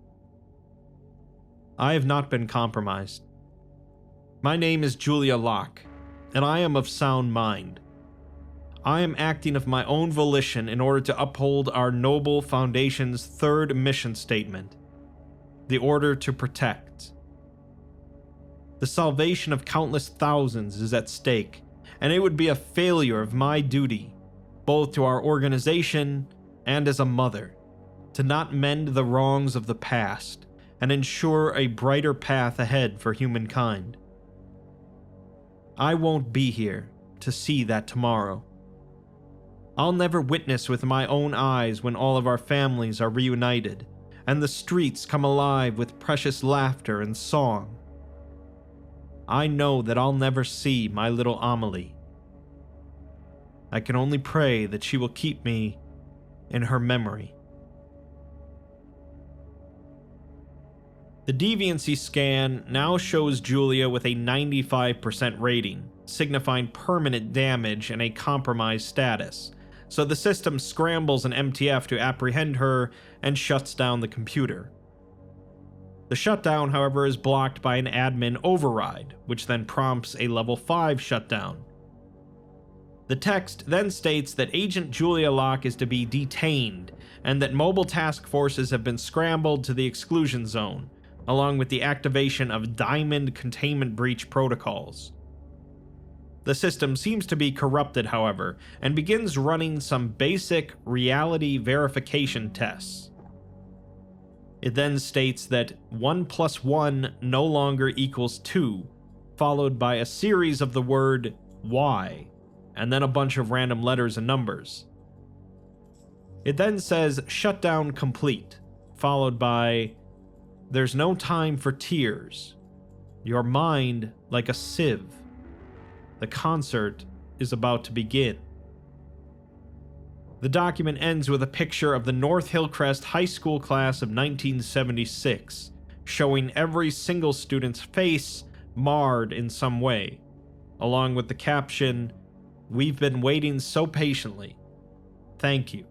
I have not been compromised. My name is Julia Locke, and I am of sound mind. I am acting of my own volition in order to uphold our noble foundation's third mission statement, the order to protect. The salvation of countless thousands is at stake, and it would be a failure of my duty, both to our organization and as a mother, to not mend the wrongs of the past and ensure a brighter path ahead for humankind. I won't be here to see that tomorrow. I'll never witness with my own eyes when all of our families are reunited and the streets come alive with precious laughter and song. I know that I'll never see my little Amelie. I can only pray that she will keep me in her memory. The deviancy scan now shows Julia with a 95% rating, signifying permanent damage and a compromised status, so the system scrambles an MTF to apprehend her and shuts down the computer. The shutdown, however, is blocked by an admin override, which then prompts a level 5 shutdown. The text then states that Agent Julia Locke is to be detained, and that mobile task forces have been scrambled to the exclusion zone, along with the activation of Diamond containment breach protocols. The system seems to be corrupted, however, and begins running some basic reality verification tests. It then states that 1 + 1 no longer equals 2, followed by a series of the word Y, and then a bunch of random letters and numbers. It then says shutdown complete, followed by there's no time for tears. Your mind like a sieve. The concert is about to begin. The document ends with a picture of the North Hillcrest High School class of 1976, showing every single student's face marred in some way, along with the caption, "We've been waiting so patiently. Thank you."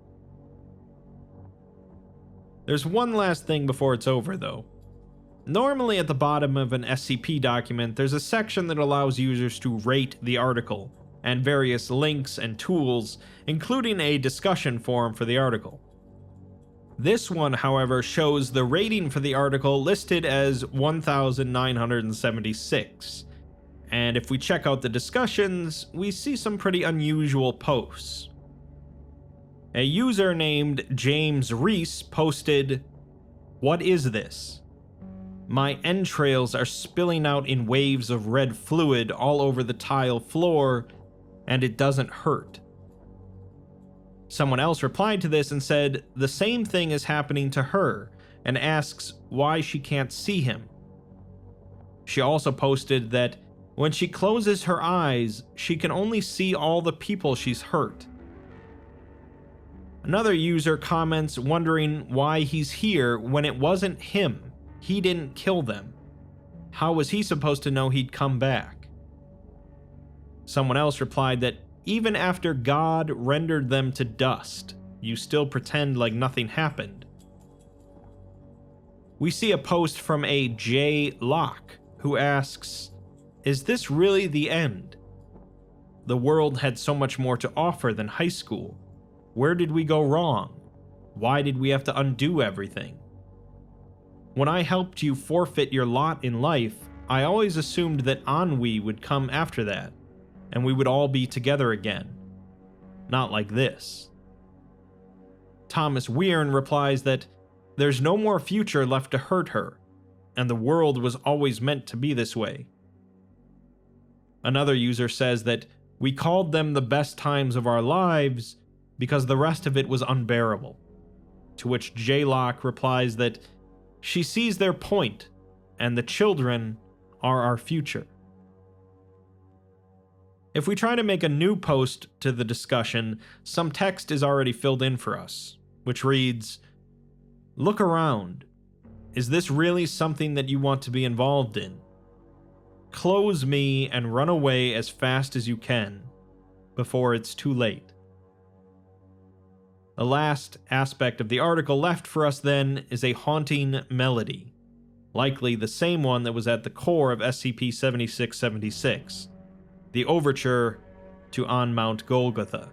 There's one last thing before it's over, though. Normally at the bottom of an SCP document, there's a section that allows users to rate the article, and various links and tools, including a discussion forum for the article. This one, however, shows the rating for the article listed as 1,976. And if we check out the discussions, we see some pretty unusual posts. A user named James Reese posted, "What is this? My entrails are spilling out in waves of red fluid all over the tile floor, and it doesn't hurt." Someone else replied to this and said the same thing is happening to her, and asks why she can't see him. She also posted that when she closes her eyes, she can only see all the people she's hurt. Another user comments wondering why he's here when it wasn't him. He didn't kill them. How was he supposed to know he'd come back? Someone else replied that even after God rendered them to dust, you still pretend like nothing happened. We see a post from a J. Locke, who asks, "Is this really the end?" the world had so much more to offer than high school. Where did we go wrong? Why did we have to undo everything? When I helped you forfeit your lot in life, I always assumed that ennui would come after that, and we would all be together again. Not like this. Thomas Weirn replies that there's no more future left to hurt her, and the world was always meant to be this way. Another user says that we called them the best times of our lives because the rest of it was unbearable. To which J-Lock replies that she sees their point, and the children are our future. If we try to make a new post to the discussion, some text is already filled in for us, which reads, "Look around. Is this really something that you want to be involved in? Close me and run away as fast as you can, before it's too late." The last aspect of the article left for us then is a haunting melody, likely the same one that was at the core of SCP-7676, the overture to On Mount Golgotha.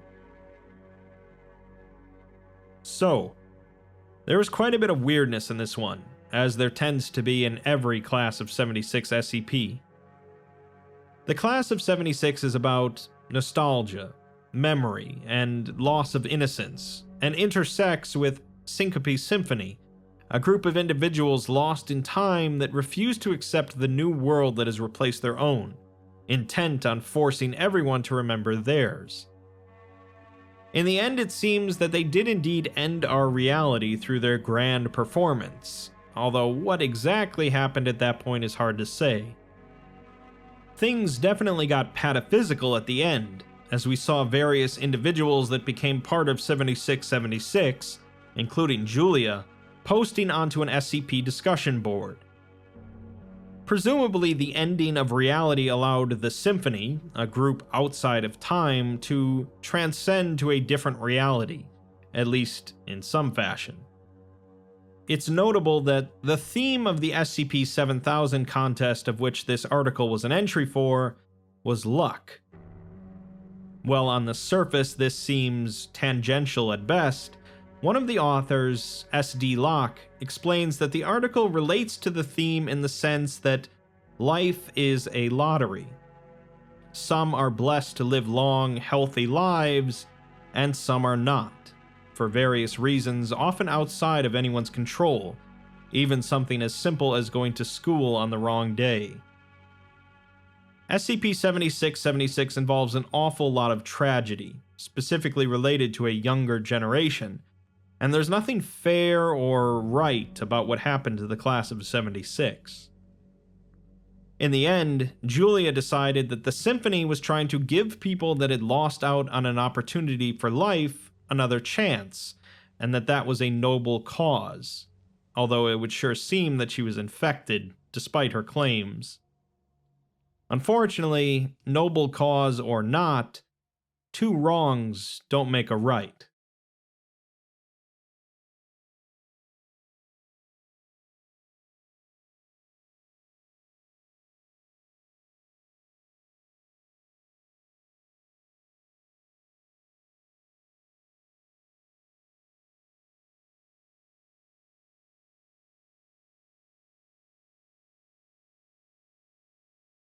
So, there is quite a bit of weirdness in this one, as there tends to be in every class of 76 SCP. The class of 76 is about nostalgia, memory, and loss of innocence, and intersects with Syncope Symphony, a group of individuals lost in time that refuse to accept the new world that has replaced their own, intent on forcing everyone to remember theirs. In the end, it seems that they did indeed end our reality through their grand performance, although what exactly happened at that point is hard to say. Things definitely got pataphysical at the end, as we saw various individuals that became part of 7676, including Julia, posting onto an SCP discussion board. Presumably, the ending of reality allowed the Symphony, a group outside of time, to transcend to a different reality, at least in some fashion. It's notable that the theme of the SCP-7000 contest, of which this article was an entry for, was luck. While on the surface this seems tangential at best, one of the authors, S.D. Locke, explains that the article relates to the theme in the sense that life is a lottery. Some are blessed to live long, healthy lives, and some are not, for various reasons often outside of anyone's control, even something as simple as going to school on the wrong day. SCP-7676 involves an awful lot of tragedy, specifically related to a younger generation, and there's nothing fair or right about what happened to the class of 76. In the end, Julia decided that the Symphony was trying to give people that had lost out on an opportunity for life another chance, and that was a noble cause, although it would sure seem that she was infected, despite her claims. Unfortunately, noble cause or not, two wrongs don't make a right.